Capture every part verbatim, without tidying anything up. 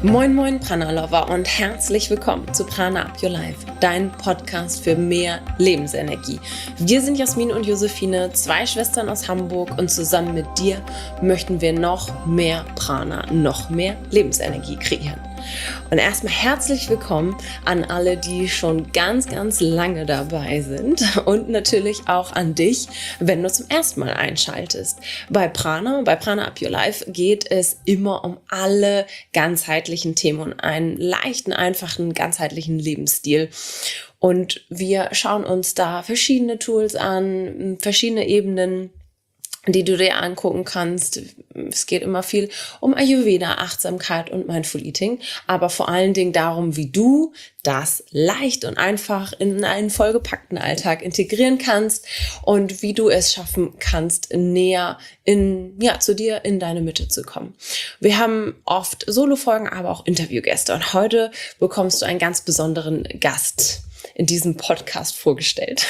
Moin Moin Prana Lover und herzlich willkommen zu Prana Up Your Life, dein Podcast für mehr Lebensenergie. Wir sind Jasmin und Josephine, zwei Schwestern aus Hamburg, und zusammen mit dir möchten wir noch mehr Prana, noch mehr Lebensenergie kreieren. Und erstmal herzlich willkommen an alle, die schon ganz, ganz lange dabei sind, und natürlich auch an dich, wenn du zum ersten Mal einschaltest. Bei Prana, bei Prana Up Your Life geht es immer um alle ganzheitlichen Themen und einen leichten, einfachen, ganzheitlichen Lebensstil. Und wir schauen uns da verschiedene Tools an, verschiedene Ebenen, die du dir angucken kannst. Es geht immer viel um Ayurveda, Achtsamkeit und Mindful Eating, aber vor allen Dingen darum, wie du das leicht und einfach in einen vollgepackten Alltag integrieren kannst und wie du es schaffen kannst, näher in, ja, zu dir in deine Mitte zu kommen. Wir haben oft Solo-Folgen, aber auch Interviewgäste, und heute bekommst du einen ganz besonderen Gast in diesem Podcast vorgestellt.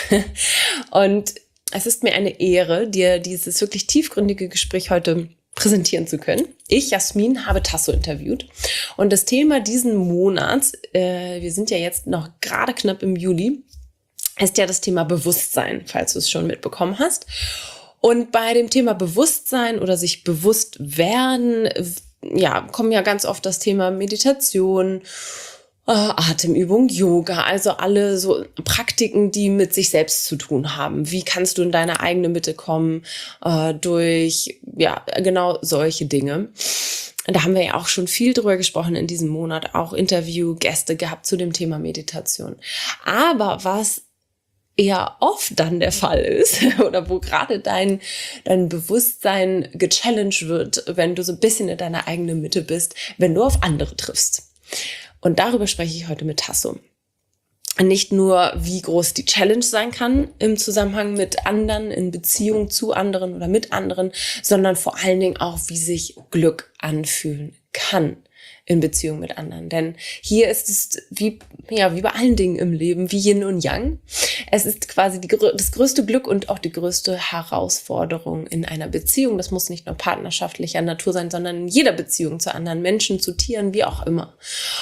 Und es ist mir eine Ehre, dir dieses wirklich tiefgründige Gespräch heute präsentieren zu können. Ich, Jasmin, habe Tasso interviewt, und das Thema diesen Monats, äh, wir sind ja jetzt noch gerade knapp im Juli, ist ja das Thema Bewusstsein, falls du es schon mitbekommen hast. Und bei dem Thema Bewusstsein oder sich bewusst werden, ja, kommen ja ganz oft das Thema Meditation, Uh, Atemübung, Yoga, also alle so Praktiken, die mit sich selbst zu tun haben. Wie kannst du in deine eigene Mitte kommen uh, durch, ja, genau solche Dinge. Da haben wir ja auch schon viel drüber gesprochen in diesem Monat, auch Interviewgäste gehabt zu dem Thema Meditation. Aber was eher oft dann der Fall ist oder wo gerade dein, dein Bewusstsein gechallenged wird, wenn du so ein bisschen in deiner eigenen Mitte bist, wenn du auf andere triffst. Und darüber spreche ich heute mit Tasso. Nicht nur, wie groß die Challenge sein kann im Zusammenhang mit anderen, in Beziehung zu anderen oder mit anderen, sondern vor allen Dingen auch, wie sich Glück anfühlen kann in Beziehung mit anderen. Denn hier ist es wie, ja, wie bei allen Dingen im Leben, wie Yin und Yang. Es ist quasi die, das größte Glück und auch die größte Herausforderung in einer Beziehung. Das muss nicht nur partnerschaftlicher Natur sein, sondern in jeder Beziehung zu anderen Menschen, zu Tieren, wie auch immer.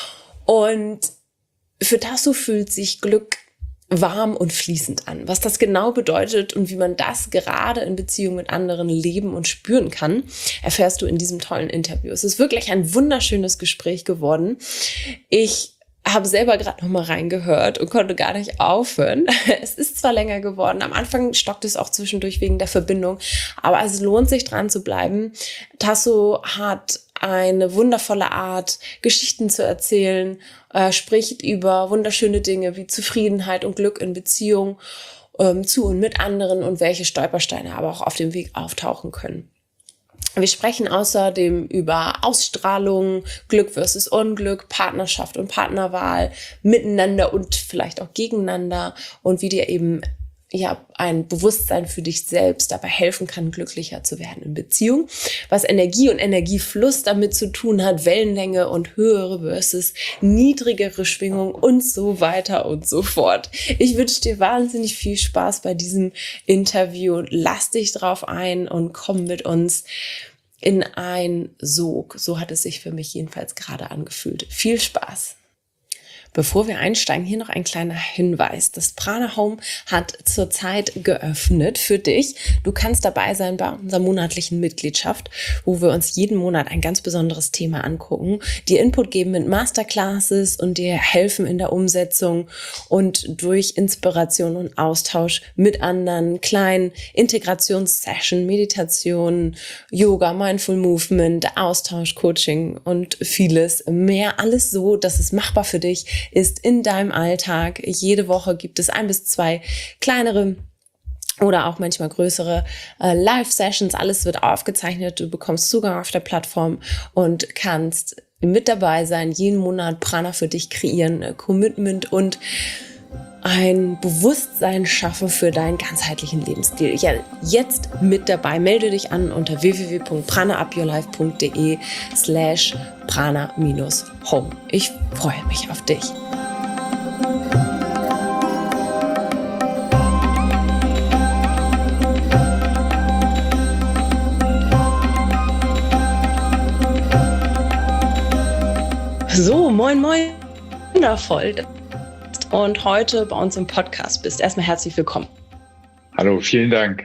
Und für Tasso fühlt sich Glück warm und fließend an. Was das genau bedeutet und wie man das gerade in Beziehung mit anderen leben und spüren kann, erfährst du in diesem tollen Interview. Es ist wirklich ein wunderschönes Gespräch geworden. Ich habe selber gerade noch mal reingehört und konnte gar nicht aufhören. Es ist zwar länger geworden, am Anfang stockt es auch zwischendurch wegen der Verbindung, aber es lohnt sich, dran zu bleiben. Tasso hat eine wundervolle Art, Geschichten zu erzählen, äh, spricht über wunderschöne Dinge wie Zufriedenheit und Glück in Beziehung ähm, zu und mit anderen und welche Stolpersteine aber auch auf dem Weg auftauchen können. Wir sprechen außerdem über Ausstrahlung, Glück versus Unglück, Partnerschaft und Partnerwahl, miteinander und vielleicht auch gegeneinander, und wie dir eben ja ein Bewusstsein für dich selbst dabei helfen kann, glücklicher zu werden in Beziehung, was Energie und Energiefluss damit zu tun hat, Wellenlänge und höhere versus niedrigere Schwingung und so weiter und so fort. Ich wünsche dir wahnsinnig viel Spaß bei diesem Interview. Lass dich drauf ein und komm mit uns in ein Sog. So hat es sich für mich jedenfalls gerade angefühlt. Viel Spaß! Bevor wir einsteigen, hier noch ein kleiner Hinweis. Das Prana Home hat zurzeit geöffnet für dich. Du kannst dabei sein bei unserer monatlichen Mitgliedschaft, wo wir uns jeden Monat ein ganz besonderes Thema angucken, dir Input geben mit Masterclasses und dir helfen in der Umsetzung und durch Inspiration und Austausch mit anderen, kleinen Integrationssession, Meditation, Yoga, Mindful Movement, Austausch, Coaching und vieles mehr. Alles so, dass es machbar für dich ist in deinem Alltag. Jede Woche gibt es ein bis zwei kleinere oder auch manchmal größere äh, Live-Sessions. Alles wird aufgezeichnet. Du bekommst Zugang auf der Plattform und kannst mit dabei sein, jeden Monat Prana für dich kreieren, äh, Commitment und ein Bewusstsein schaffen für deinen ganzheitlichen Lebensstil. Ja, jetzt mit dabei. Melde dich an unter w w w punkt prana up your life punkt d e slash prana home. Ich freue mich auf dich. So, moin, moin, wundervoll. Und heute bei uns im Podcast bist. Erstmal herzlich willkommen. Hallo, vielen Dank.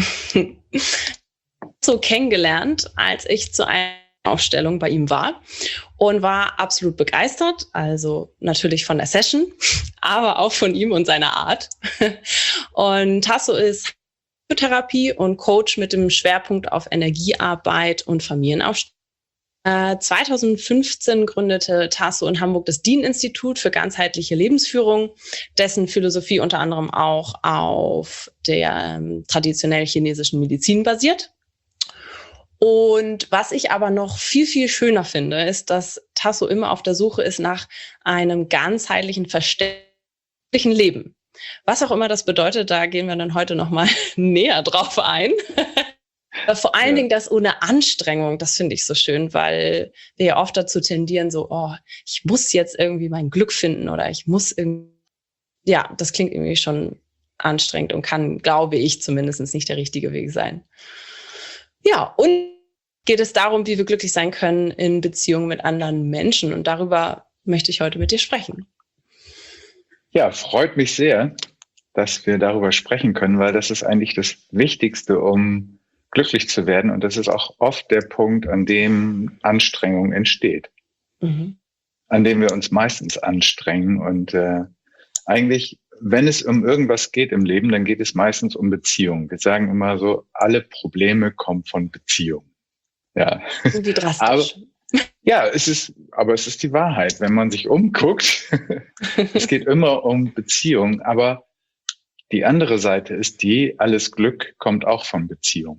So kennengelernt, als ich zu einer Aufstellung bei ihm war und war absolut begeistert. Also natürlich von der Session, aber auch von ihm und seiner Art. Und Tasso ist Therapie und Coach mit dem Schwerpunkt auf Energiearbeit und Familienaufstellung. zwanzig fünfzehn gründete Tasso in Hamburg das Dien-Institut für ganzheitliche Lebensführung, dessen Philosophie unter anderem auch auf der ähm, traditionell chinesischen Medizin basiert. Und was ich aber noch viel, viel schöner finde, ist, dass Tasso immer auf der Suche ist nach einem ganzheitlichen, verständlichen Leben. Was auch immer das bedeutet, da gehen wir dann heute nochmal näher drauf ein. Vor allen ja. Dingen das ohne Anstrengung, das finde ich so schön, weil wir ja oft dazu tendieren, so, oh, ich muss jetzt irgendwie mein Glück finden oder ich muss irgendwie, ja, das klingt irgendwie schon anstrengend und kann, glaube ich, zumindest nicht der richtige Weg sein. Ja, und geht es darum, wie wir glücklich sein können in Beziehungen mit anderen Menschen, und darüber möchte ich heute mit dir sprechen. Ja, freut mich sehr, dass wir darüber sprechen können, weil das ist eigentlich das Wichtigste, um glücklich zu werden. Und das ist auch oft der Punkt, an dem Anstrengung entsteht, mhm. an dem wir uns meistens anstrengen. Und äh, eigentlich, wenn es um irgendwas geht im Leben, dann geht es meistens um Beziehungen. Wir sagen immer so, alle Probleme kommen von Beziehungen. Ja. Wie drastisch. Aber, ja, es ist, aber es ist die Wahrheit. Wenn man sich umguckt, es geht immer um Beziehungen. Aber die andere Seite ist die, alles Glück kommt auch von Beziehungen.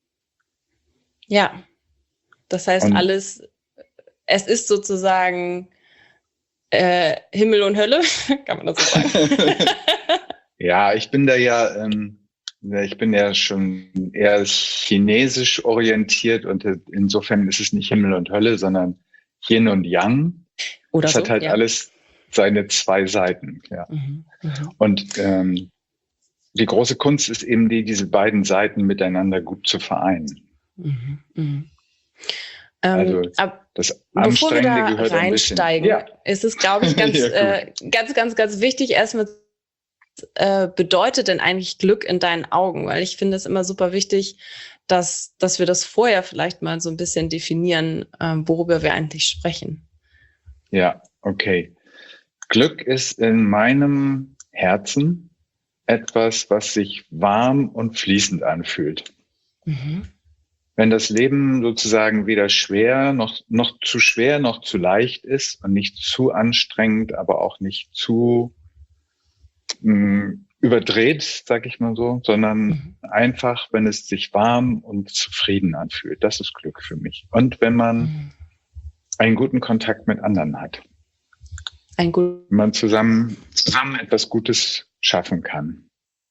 Ja, das heißt und alles, es ist sozusagen äh, Himmel und Hölle, kann man das so sagen? Ja, ich bin da ja, ähm, ich bin ja schon eher chinesisch orientiert und insofern ist es nicht Himmel und Hölle, sondern Yin und Yang. Oder es so, hat halt ja. alles seine zwei Seiten. Ja. Mhm, mh. Und ähm, die große Kunst ist eben die, diese beiden Seiten miteinander gut zu vereinen. Mhm, mh. Also ähm, das Anstrengende bevor wir da gehört reinsteigen, ein bisschen. Ja. Ist es, glaube ich, ganz, ja, äh, ganz, ganz, ganz wichtig, erstmal, was äh, bedeutet denn eigentlich Glück in deinen Augen? Weil ich finde es immer super wichtig, dass, dass wir das vorher vielleicht mal so ein bisschen definieren, äh, worüber wir eigentlich sprechen. Ja, okay. Glück ist in meinem Herzen etwas, was sich warm und fließend anfühlt. Mhm. Wenn das Leben sozusagen weder schwer, noch, noch zu schwer, noch zu leicht ist und nicht zu anstrengend, aber auch nicht zu mh, überdreht, sag ich mal so, sondern mhm. einfach, wenn es sich warm und zufrieden anfühlt. Das ist Glück für mich. Und wenn man mhm. einen guten Kontakt mit anderen hat. Ein gut- wenn man zusammen, zusammen etwas Gutes schaffen kann.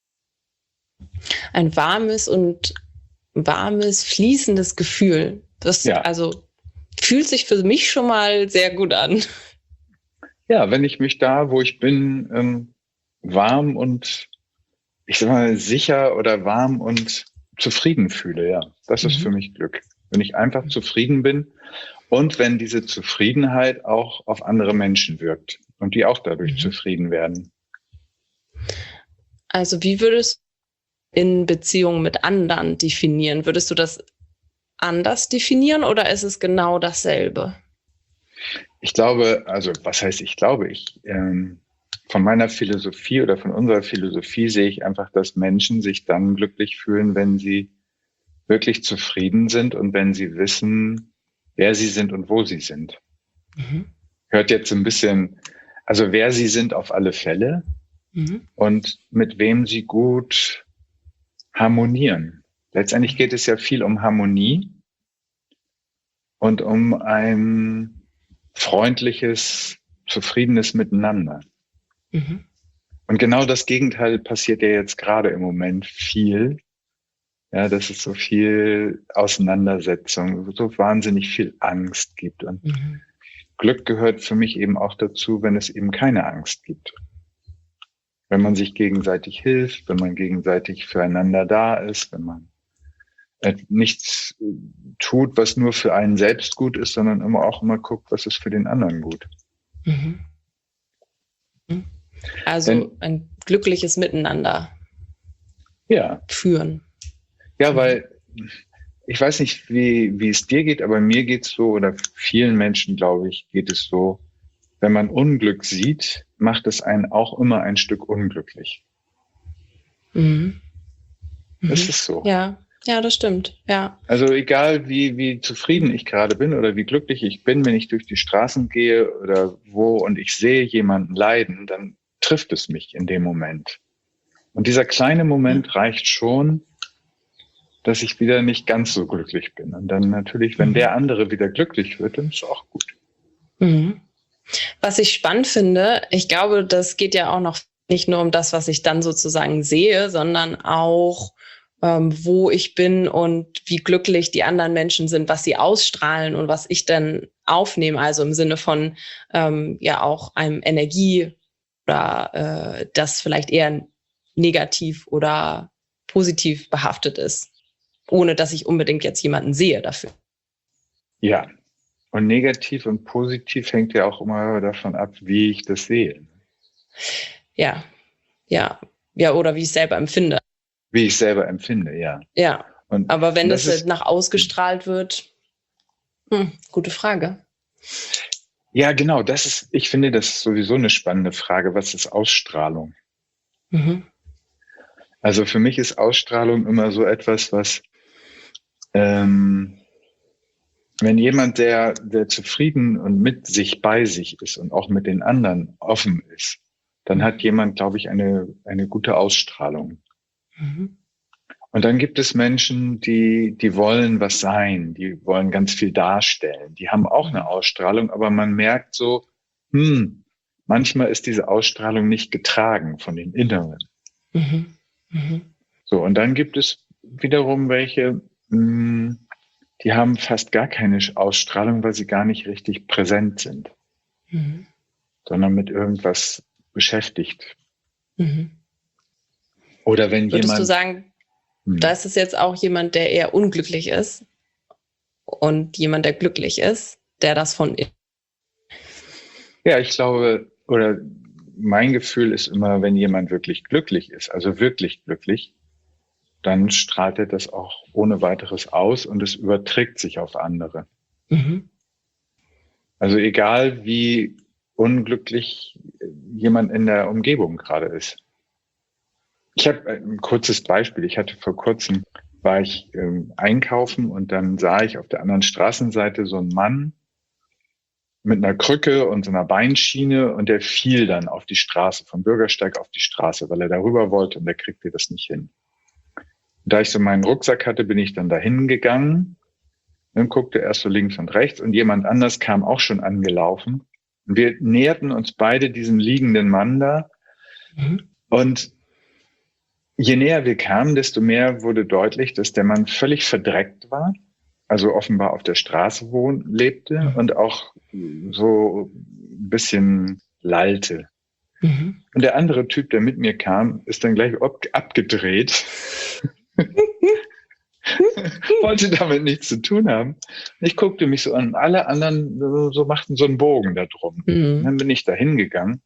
Ein warmes und warmes, fließendes Gefühl. Das ja. also fühlt sich für mich schon mal sehr gut an. Ja, wenn ich mich da, wo ich bin, ähm, warm und ich sag mal sicher oder warm und zufrieden fühle, ja, das mhm. ist für mich Glück. Wenn ich einfach zufrieden bin und wenn diese Zufriedenheit auch auf andere Menschen wirkt und die auch dadurch mhm. zufrieden werden. Also wie würdest du in Beziehungen mit anderen definieren? Würdest du das anders definieren oder ist es genau dasselbe? Ich glaube, also was heißt ich glaube, ich ähm, von meiner Philosophie oder von unserer Philosophie sehe ich einfach, dass Menschen sich dann glücklich fühlen, wenn sie wirklich zufrieden sind und wenn sie wissen, wer sie sind und wo sie sind. Mhm. Hört jetzt ein bisschen, also wer sie sind auf alle Fälle mhm. und mit wem sie gut harmonieren. Letztendlich geht es ja viel um Harmonie und um ein freundliches, zufriedenes Miteinander. Mhm. Und genau das Gegenteil passiert ja jetzt gerade im Moment viel. Ja, dass es so viel Auseinandersetzung, so wahnsinnig viel Angst gibt. Und mhm. Glück gehört für mich eben auch dazu, wenn es eben keine Angst gibt. Wenn man sich gegenseitig hilft, wenn man gegenseitig füreinander da ist, wenn man äh, nichts äh, tut, was nur für einen selbst gut ist, sondern immer auch immer guckt, was ist für den anderen gut. Mhm. Also Denn, ein glückliches Miteinander ja, führen. ja, weil ich weiß nicht, wie, wie es dir geht, aber mir geht's so, oder vielen Menschen, glaube ich, geht es so, wenn man Unglück sieht, macht es einen auch immer ein Stück unglücklich. Mhm. Mhm. Das ist so. Ja, ja, das stimmt. Ja. Also egal, wie, wie zufrieden ich gerade bin oder wie glücklich ich bin, wenn ich durch die Straßen gehe oder wo und ich sehe jemanden leiden, dann trifft es mich in dem Moment. Und dieser kleine Moment reicht schon, dass ich wieder nicht ganz so glücklich bin. Und dann natürlich, wenn der andere wieder glücklich wird, dann ist es auch gut. Mhm. Was ich spannend finde, ich glaube, das geht ja auch noch nicht nur um das, was ich dann sozusagen sehe, sondern auch, ähm, wo ich bin und wie glücklich die anderen Menschen sind, was sie ausstrahlen und was ich dann aufnehme, also im Sinne von ähm, ja auch einem Energie oder äh, das vielleicht eher negativ oder positiv behaftet ist, ohne dass ich unbedingt jetzt jemanden sehe dafür. Ja, und negativ und positiv hängt ja auch immer davon ab, wie ich das sehe. Ja, ja, ja, oder wie ich es selber empfinde. Wie ich selber empfinde, ja. Ja, und, aber wenn und das, das ist, nach ausgestrahlt wird, hm, gute Frage. Ja, genau, das ist, ich finde, das ist sowieso eine spannende Frage. Was ist Ausstrahlung? Mhm. Also für mich ist Ausstrahlung immer so etwas, was, ähm, wenn jemand, der, der zufrieden und mit sich bei sich ist und auch mit den anderen offen ist, dann hat jemand, glaube ich, eine, eine gute Ausstrahlung. Mhm. Und dann gibt es Menschen, die, die wollen was sein, die wollen ganz viel darstellen. Die haben auch eine Ausstrahlung, aber man merkt so, hm, manchmal ist diese Ausstrahlung nicht getragen von den Inneren. Mhm. Mhm. So, und dann gibt es wiederum welche, mh, die haben fast gar keine Ausstrahlung, weil sie gar nicht richtig präsent sind, Mhm. sondern mit irgendwas beschäftigt. Mhm. Oder wenn Würdest jemand... du sagen, hm, da ist es jetzt auch jemand, der eher unglücklich ist und jemand, der glücklich ist, der das von innen? Ja, ich glaube, oder mein Gefühl ist immer, wenn jemand wirklich glücklich ist, also wirklich glücklich, dann strahlt er das auch ohne weiteres aus und es überträgt sich auf andere. Mhm. Also egal, wie unglücklich jemand in der Umgebung gerade ist. Ich habe ein kurzes Beispiel. Ich hatte vor kurzem, war ich ähm, einkaufen und dann sah ich auf der anderen Straßenseite so einen Mann mit einer Krücke und so einer Beinschiene und der fiel dann auf die Straße, vom Bürgersteig auf die Straße, weil er darüber wollte und der kriegte das nicht hin. Und da ich so meinen Rucksack hatte, bin ich dann dahin gegangen und guckte erst so links und rechts und jemand anders kam auch schon angelaufen. Und wir näherten uns beide diesem liegenden Mann da. Mhm. Und je näher wir kamen, desto mehr wurde deutlich, dass der Mann völlig verdreckt war, also offenbar auf der Straße wohn, lebte Mhm. und auch so ein bisschen lallte. Mhm. Und der andere Typ, der mit mir kam, ist dann gleich ab, abgedreht. Wollte damit nichts zu tun haben. Ich guckte mich so an, alle anderen so, so machten so einen Bogen da drum. Mhm. Dann bin ich da hingegangen,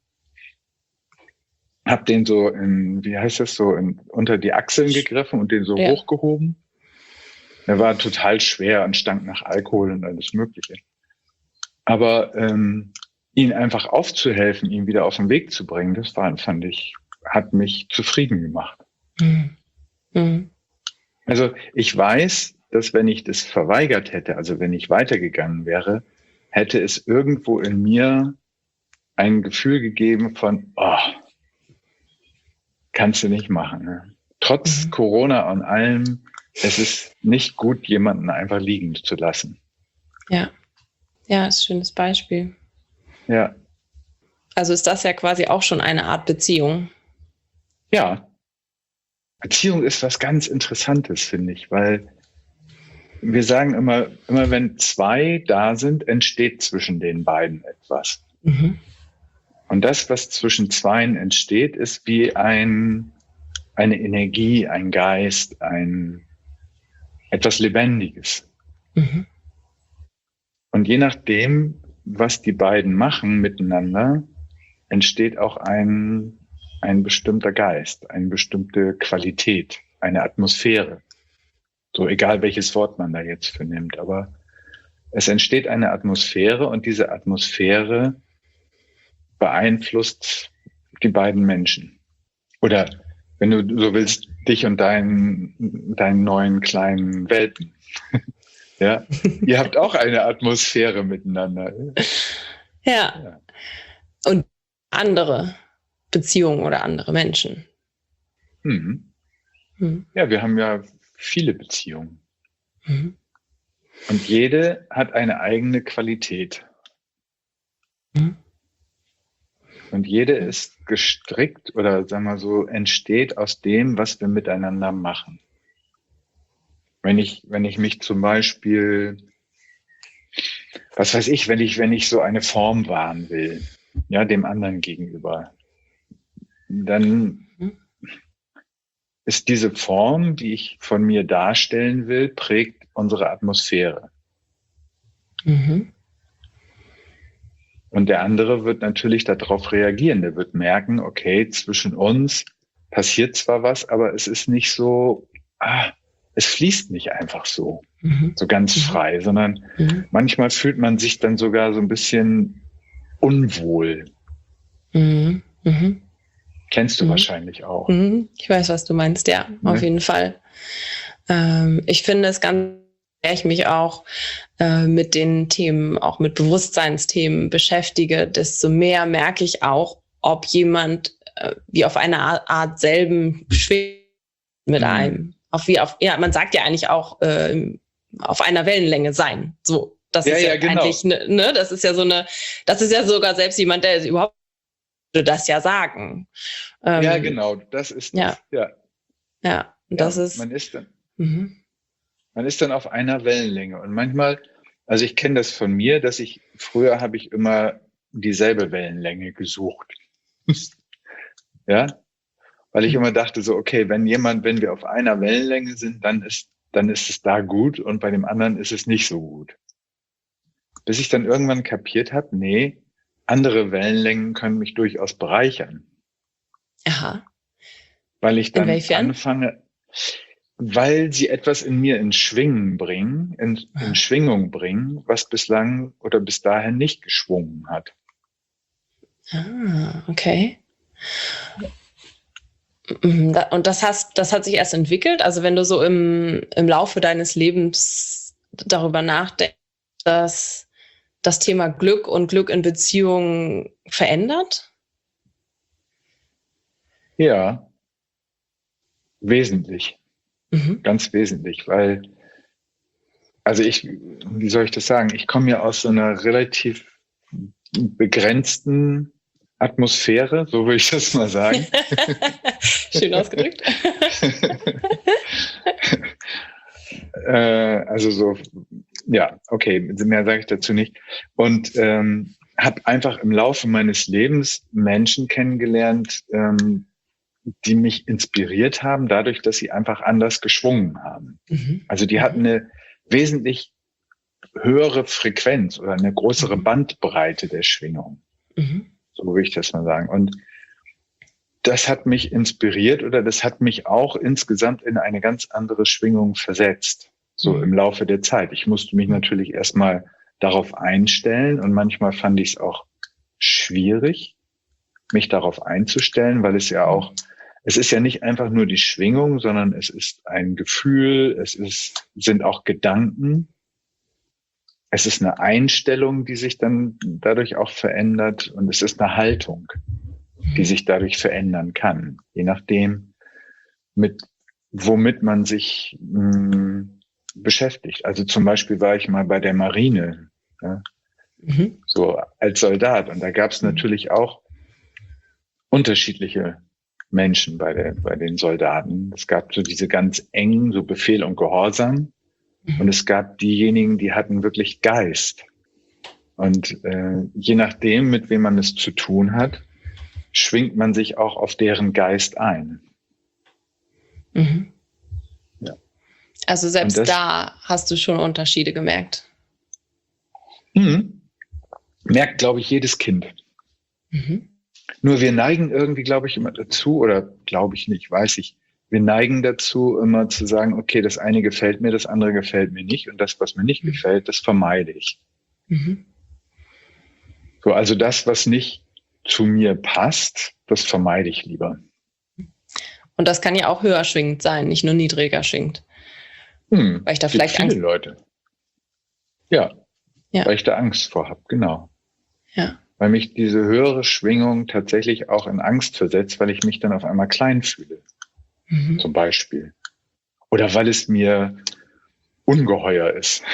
hab den so in, wie heißt das, so in, unter die Achseln gegriffen und den so Ja. hochgehoben. Er war total schwer und stank nach Alkohol und alles Mögliche. Aber ähm, ihn einfach aufzuhelfen, ihn wieder auf den Weg zu bringen, das war, fand ich, hat mich zufrieden gemacht. Mhm. Mhm. Also ich weiß, dass wenn ich das verweigert hätte, also wenn ich weitergegangen wäre, hätte es irgendwo in mir ein Gefühl gegeben von, oh, kannst du nicht machen. Ne? Trotz Mhm. Corona und allem, es ist nicht gut, jemanden einfach liegen zu lassen. Ja, ja, ist ein schönes Beispiel. Ja. Also ist das ja quasi auch schon eine Art Beziehung. Ja. Beziehung ist was ganz Interessantes, finde ich, weil wir sagen immer, immer wenn zwei da sind, entsteht zwischen den beiden etwas. Mhm. Und das, was zwischen zweien entsteht, ist wie ein, eine Energie, ein Geist, ein, etwas Lebendiges. Mhm. Und je nachdem, was die beiden machen miteinander, entsteht auch ein, ein bestimmter Geist, eine bestimmte Qualität, eine Atmosphäre. So egal, welches Wort man da jetzt für nimmt. Aber es entsteht eine Atmosphäre und diese Atmosphäre beeinflusst die beiden Menschen. Oder wenn du so willst, dich und deinen, deinen neuen kleinen Welpen. Ja, ihr habt auch eine Atmosphäre miteinander. Ja. Ja. Und andere Beziehungen oder andere Menschen. Mhm. Mhm. Ja, wir haben ja viele Beziehungen. Mhm. Und jede hat eine eigene Qualität. Mhm. Und jede ist gestrickt oder sagen wir so, entsteht aus dem, was wir miteinander machen. Wenn ich, wenn ich mich zum Beispiel, was weiß ich, wenn ich, wenn ich so eine Form wahren will, ja, dem anderen gegenüber, dann Mhm. ist diese Form, die ich von mir darstellen will, prägt unsere Atmosphäre. Mhm. Und der andere wird natürlich darauf reagieren. Der wird merken, okay, zwischen uns passiert zwar was, aber es ist nicht so, ah, es fließt nicht einfach so, Mhm. so ganz Mhm. frei, sondern Mhm. manchmal fühlt man sich dann sogar so ein bisschen unwohl. Mhm. Mhm. Kennst du Mhm. wahrscheinlich auch. Mhm. Ich weiß, was du meinst, ja, Ne? auf jeden Fall. Ähm, ich finde es ganz, ich mich auch äh, mit den Themen, auch mit Bewusstseinsthemen beschäftige, desto mehr merke ich auch, ob jemand äh, wie auf eine Art, Art selben schwingt mit Mhm. einem. Auf wie auf, ja, man sagt ja eigentlich auch äh, auf einer Wellenlänge sein. So, das Ja, ist ja, ja, genau. eigentlich, ne, ne, das ist ja so eine, das ist ja sogar selbst jemand, der überhaupt würde das ja sagen. Ähm, Ja, genau, das ist ja. das. Ja, Ja, und ja das ist. man ist dann, Mhm. man ist dann auf einer Wellenlänge. Und manchmal, also ich kenne das von mir, dass ich, früher habe ich immer dieselbe Wellenlänge gesucht. Ja, weil ich immer dachte so, okay, wenn jemand, wenn wir auf einer Wellenlänge sind, dann ist, dann ist es da gut und bei dem anderen ist es nicht so gut. Bis ich dann irgendwann kapiert habe, nee, andere Wellenlängen können mich durchaus bereichern, Aha. weil ich dann Inwiefern? anfange, weil sie etwas in mir in Schwingen bringen, in, in Schwingung bringen, was bislang oder bis dahin nicht geschwungen hat. Ah, okay. Und das hast, das hat sich erst entwickelt. Also wenn du so im, im Laufe deines Lebens darüber nachdenkst, dass das Thema Glück und Glück in Beziehungen verändert? Ja, wesentlich, Mhm. ganz wesentlich, weil, also ich, wie soll ich das sagen? Ich komme ja aus so einer relativ begrenzten Atmosphäre, so würde ich das mal sagen. Schön ausgedrückt. äh, also so, ja, okay, mehr sage ich dazu nicht. Und ähm, habe einfach im Laufe meines Lebens Menschen kennengelernt, ähm, die mich inspiriert haben, dadurch, dass sie einfach anders geschwungen haben. Mhm. Also die hatten eine wesentlich höhere Frequenz oder eine größere Bandbreite der Schwingung. Mhm. So würde ich das mal sagen. Und das hat mich inspiriert oder das hat mich auch insgesamt in eine ganz andere Schwingung versetzt, so Mhm. im Laufe der Zeit. Ich musste mich natürlich erstmal darauf einstellen und manchmal fand ich es auch schwierig, mich darauf einzustellen, weil es ja auch, es ist ja nicht einfach nur die Schwingung, sondern es ist ein Gefühl, es ist, sind auch Gedanken. Es ist eine Einstellung, die sich dann dadurch auch verändert und es ist eine Haltung, die sich dadurch verändern kann, je nachdem, mit womit man sich mh, beschäftigt. Also zum Beispiel war ich mal bei der Marine, ja, Mhm. so als Soldat und da gab es natürlich auch unterschiedliche Menschen bei, der, bei den Soldaten. Es gab so diese ganz engen, so Befehl und Gehorsam. Und es gab diejenigen, die hatten wirklich Geist. Und äh, je nachdem, mit wem man es zu tun hat, schwingt man sich auch auf deren Geist ein. Mhm. Ja. Also selbst das, da hast du schon Unterschiede gemerkt. Mhm. Merkt, glaube ich, jedes Kind. Mhm. Nur wir neigen irgendwie, glaube ich, immer dazu, oder glaube ich nicht, weiß ich, wir neigen dazu, immer zu sagen, okay, das eine gefällt mir, das andere gefällt mir nicht und das, was mir nicht mhm. gefällt, das vermeide ich. Mhm. So, also das, was nicht zu mir passt, das vermeide ich lieber. Und das kann ja auch höher schwingend sein, nicht nur niedriger schwingend. Hm, weil ich da vielleicht viele Angst Leute. Ja, ja, weil ich da Angst vor habe, genau. Ja. Weil mich diese höhere Schwingung tatsächlich auch in Angst versetzt, weil ich mich dann auf einmal klein fühle, mhm. zum Beispiel. Oder weil es mir ungeheuer ist.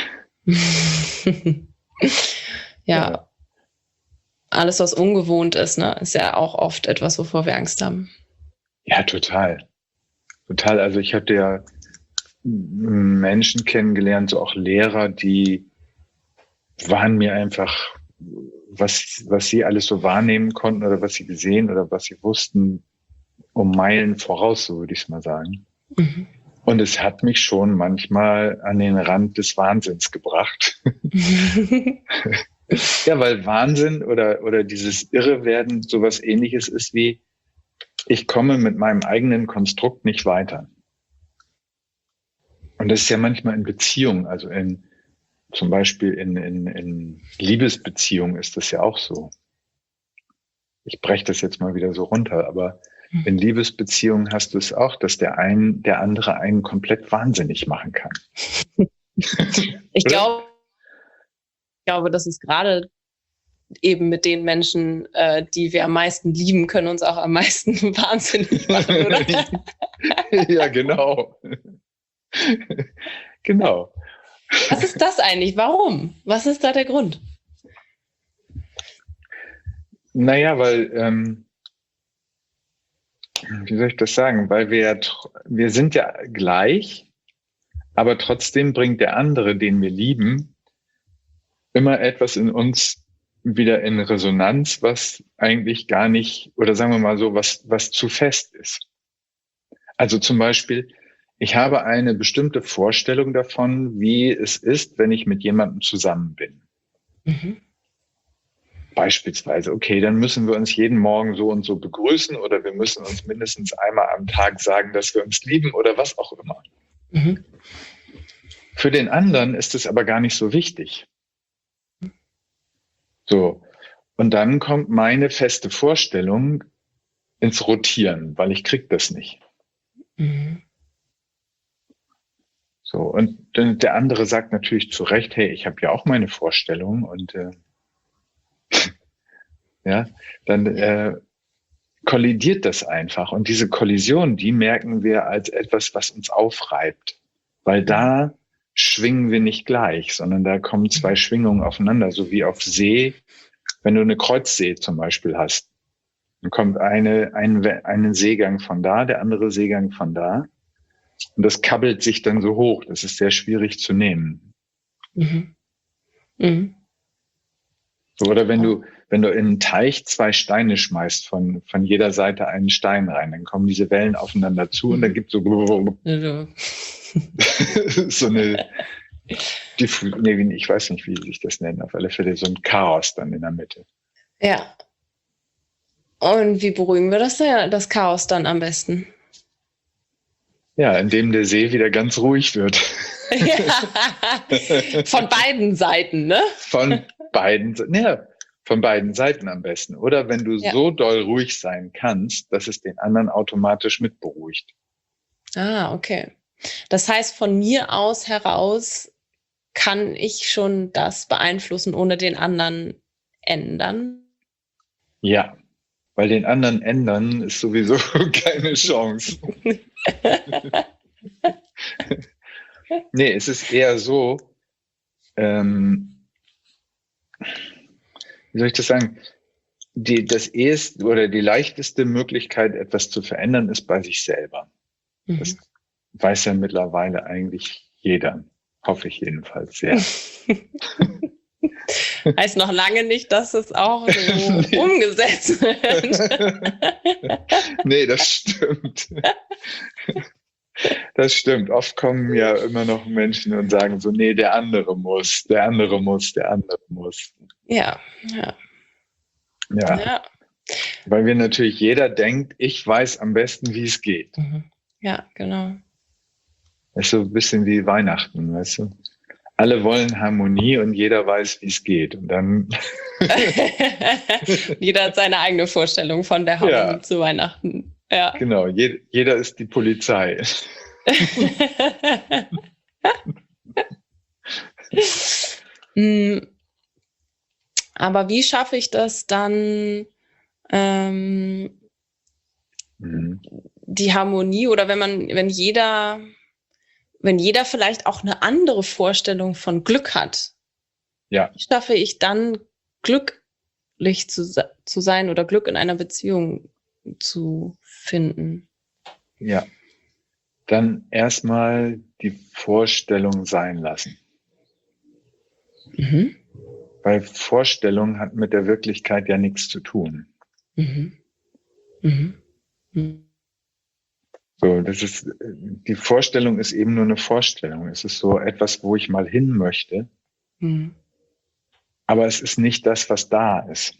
ja. ja. Alles, was ungewohnt ist, ne, ist ja auch oft etwas, wovor wir Angst haben. Ja, total. Total. Also ich hatte ja Menschen kennengelernt, so auch Lehrer, die waren mir einfach, was, was sie alles so wahrnehmen konnten oder was sie gesehen oder was sie wussten, um Meilen voraus, so würde ich es mal sagen. Mhm. Und es hat mich schon manchmal an den Rand des Wahnsinns gebracht. Ja, weil Wahnsinn oder, oder dieses Irrewerden sowas Ähnliches ist wie, ich komme mit meinem eigenen Konstrukt nicht weiter. Und das ist ja manchmal in Beziehungen, also in, zum Beispiel in, in, in Liebesbeziehungen ist das ja auch so. Ich breche das jetzt mal wieder so runter, aber in Liebesbeziehungen hast du es auch, dass der ein, der andere einen komplett wahnsinnig machen kann. Ich glaube, ich glaube, das ist gerade eben mit den Menschen, äh, die wir am meisten lieben, können uns auch am meisten wahnsinnig machen, oder? Ja, genau. Genau. Was ist das eigentlich? Warum? Was ist da der Grund? Naja, weil, ähm, wie soll ich das sagen? Weil wir, wir sind ja gleich, aber trotzdem bringt der andere, den wir lieben, immer etwas in uns wieder in Resonanz, was eigentlich gar nicht, oder sagen wir mal so, was, was zu fest ist. Also zum Beispiel, ich habe eine bestimmte Vorstellung davon, wie es ist, wenn ich mit jemandem zusammen bin. Mhm. Beispielsweise, okay, dann müssen wir uns jeden Morgen so und so begrüßen oder wir müssen uns mindestens einmal am Tag sagen, dass wir uns lieben oder was auch immer. Mhm. Für den anderen ist es aber gar nicht so wichtig. So, und dann kommt meine feste Vorstellung ins Rotieren, weil ich krieg das nicht. Mhm. So, und dann der andere sagt natürlich zu Recht, hey, ich habe ja auch meine Vorstellung und äh, ja, dann äh, kollidiert das einfach. Und diese Kollision, die merken wir als etwas, was uns aufreibt, weil da schwingen wir nicht gleich, sondern da kommen zwei Schwingungen aufeinander, so wie auf See, wenn du eine Kreuzsee zum Beispiel hast. Dann kommt eine, ein, einen Seegang von da, der andere Seegang von da. Und das kabbelt sich dann so hoch. Das ist sehr schwierig zu nehmen. Mhm. Mhm. So, oder wenn du, wenn du in einen Teich zwei Steine schmeißt, von, von jeder Seite einen Stein rein, dann kommen diese Wellen aufeinander zu und dann gibt es so, so eine, nee, ich weiß nicht, wie sich das nennt, auf alle Fälle so ein Chaos dann in der Mitte. Ja. Und wie beruhigen wir das, das Chaos dann am besten? Ja, indem der See wieder ganz ruhig wird. Ja. Von beiden Seiten, ne? Von beiden, ja, von beiden Seiten am besten. Oder wenn du ja. so doll ruhig sein kannst, dass es den anderen automatisch mitberuhigt. Ah, okay. Das heißt, von mir aus heraus kann ich schon das beeinflussen, ohne den anderen ändern? Ja, weil den anderen ändern ist sowieso keine Chance. Nee, es ist eher so, ähm, wie soll ich das sagen, die, das erste oder die leichteste Möglichkeit, etwas zu verändern, ist bei sich selber. Mhm. Das weiß ja mittlerweile eigentlich jeder, hoffe ich jedenfalls sehr. Heißt noch lange nicht, dass es auch so nee. umgesetzt wird. Nee, das stimmt. Das stimmt. Oft kommen ja immer noch Menschen und sagen so, nee, der andere muss, der andere muss, der andere muss. Ja, ja. Ja, Ja, weil wir natürlich, jeder denkt, ich weiß am besten, wie es geht. mhm. Ja, genau. Das ist so ein bisschen wie Weihnachten, weißt du? Alle wollen Harmonie und jeder weiß, wie es geht. Und dann, Jeder hat seine eigene Vorstellung von der Harmonie ja, zu Weihnachten. Ja. genau, je, jeder ist die Polizei. Mm, Aber wie schaffe ich das dann, ähm, Mhm. die Harmonie, oder wenn man, wenn jeder, wenn jeder vielleicht auch eine andere Vorstellung von Glück hat, Ja, wie schaffe ich dann glücklich zu, se- zu sein oder Glück in einer Beziehung zu finden? ja. Dann erstmal die Vorstellung sein lassen. Mhm. Weil Vorstellung hat mit der Wirklichkeit ja nichts zu tun. Mhm. Mhm. Mhm. So, das ist, die Vorstellung ist eben nur eine Vorstellung. Es ist so etwas, wo ich mal hin möchte, Mhm. aber es ist nicht das, was da ist.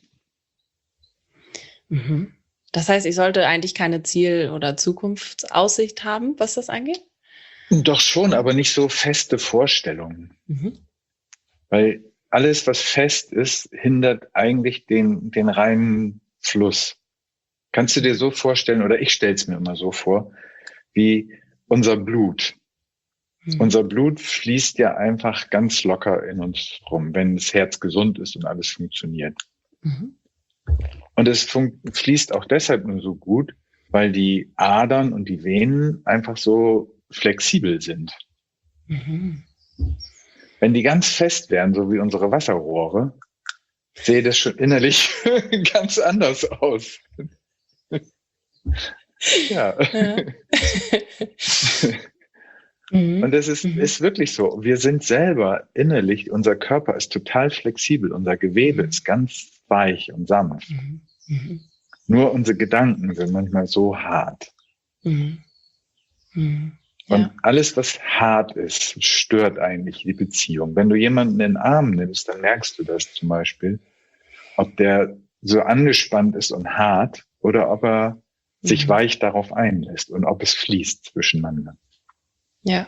Mhm. Das heißt, ich sollte eigentlich keine Ziel- oder Zukunftsaussicht haben, was das angeht? Doch schon, aber nicht so feste Vorstellungen. Mhm. Weil alles, was fest ist, hindert eigentlich den, den reinen Fluss. Kannst du dir so vorstellen, oder ich stelle es mir immer so vor, wie unser Blut. Mhm. Unser Blut fließt ja einfach ganz locker in uns rum, wenn das Herz gesund ist und alles funktioniert. Mhm. Und es fun- fließt auch deshalb nur so gut, weil die Adern und die Venen einfach so flexibel sind. Mhm. Wenn die ganz fest wären, so wie unsere Wasserrohre, sähe das schon innerlich ganz anders aus. Ja. Ja. Mhm. Und es ist, Mhm. ist wirklich so. Wir sind selber innerlich, unser Körper ist total flexibel, unser Gewebe Mhm. ist ganz weich und sanft. Mhm. Mhm. Nur unsere Gedanken sind manchmal so hart. Mhm. Mhm. Und Ja. alles, was hart ist, stört eigentlich die Beziehung. Wenn du jemanden in den Arm nimmst, dann merkst du das zum Beispiel, ob der so angespannt ist und hart oder ob er sich Mhm. weich darauf einlässt und ob es fließt zwischeneinander. Ja.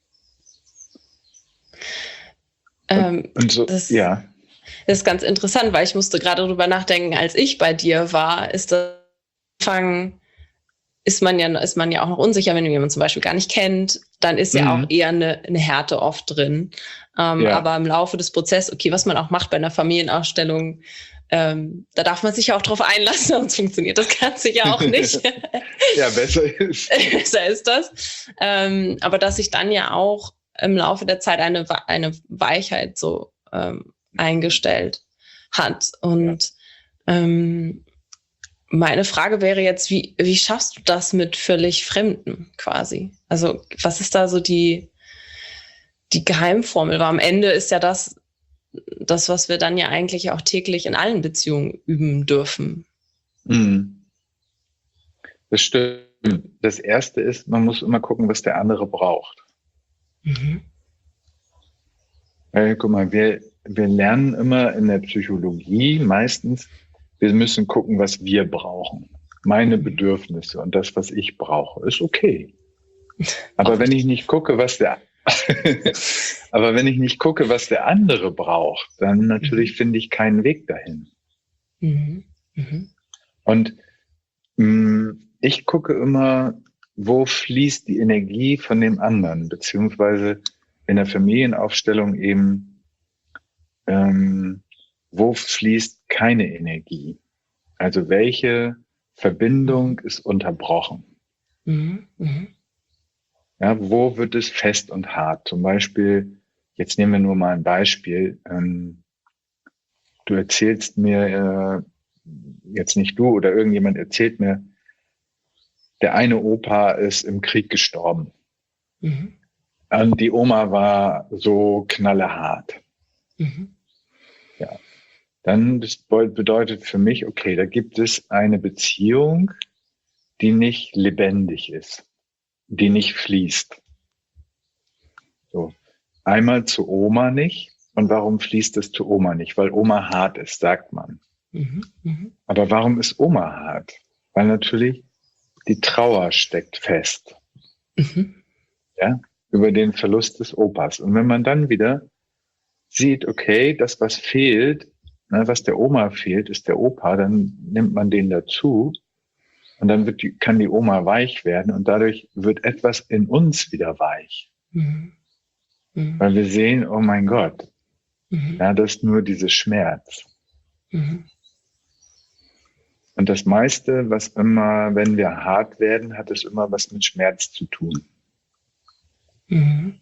Und, Ähm, und so, das, ja. das ist ganz interessant, weil ich musste gerade darüber nachdenken, als ich bei dir war, ist das Anfang, ist man ja, ist man ja auch noch unsicher, wenn man jemanden zum Beispiel gar nicht kennt, dann ist ja auch Mhm. eher eine, eine Härte oft drin. Ähm, Ja. Aber im Laufe des Prozesses, okay, was man auch macht bei einer Familienausstellung, ähm, da darf man sich ja auch drauf einlassen, sonst funktioniert das Ganze ja auch nicht. Ja, besser ist. Besser ist das. Ähm, aber dass sich dann ja auch im Laufe der Zeit eine, eine Weichheit so ähm, eingestellt hat. Und ja. ähm, meine Frage wäre jetzt, wie, wie schaffst du das mit völlig Fremden quasi? Also was ist da so die, die Geheimformel? Weil am Ende ist ja das, das, was wir dann ja eigentlich auch täglich in allen Beziehungen üben dürfen. Mhm. Das stimmt. Das Erste ist, man muss immer gucken, was der andere braucht. Mhm. Weil, guck mal, wir, wir lernen immer in der Psychologie meistens, wir müssen gucken, was wir brauchen. Meine Bedürfnisse und das, was ich brauche, ist okay. Aber wenn ich nicht gucke, was der, aber wenn ich nicht gucke, was der andere braucht, dann natürlich mhm. finde ich keinen Weg dahin. Mhm. Mhm. Und mh, ich gucke immer, wo fließt die Energie von dem anderen, beziehungsweise in der Familienaufstellung eben, ähm, wo fließt keine Energie? Also welche Verbindung ist unterbrochen? Mhm. Mhm. Ja, wo wird es fest und hart? Zum Beispiel, jetzt nehmen wir nur mal ein Beispiel. Ähm, du erzählst mir, äh, jetzt nicht du oder irgendjemand erzählt mir, der eine Opa ist im Krieg gestorben. Mhm. Und die Oma war so knallehart. Mhm. Ja. Dann das bedeutet für mich, okay, da gibt es eine Beziehung, die nicht lebendig ist. die nicht fließt. So. Einmal zu Oma nicht. Und warum fließt es zu Oma nicht? Weil Oma hart ist, sagt man. Mhm. Mhm. Aber warum ist Oma hart? Weil natürlich die Trauer steckt fest. Mhm. Ja, über den Verlust des Opas. Und wenn man dann wieder sieht, okay, das, was fehlt, ne, was der Oma fehlt, ist der Opa, dann nimmt man den dazu und dann wird die, kann die Oma weich werden und dadurch wird etwas in uns wieder weich. Mhm. Mhm. Weil wir sehen, oh mein Gott, Mhm. ja, das ist nur dieser Schmerz. Mhm. Und das meiste, was immer, wenn wir hart werden, hat es immer was mit Schmerz zu tun. Mhm.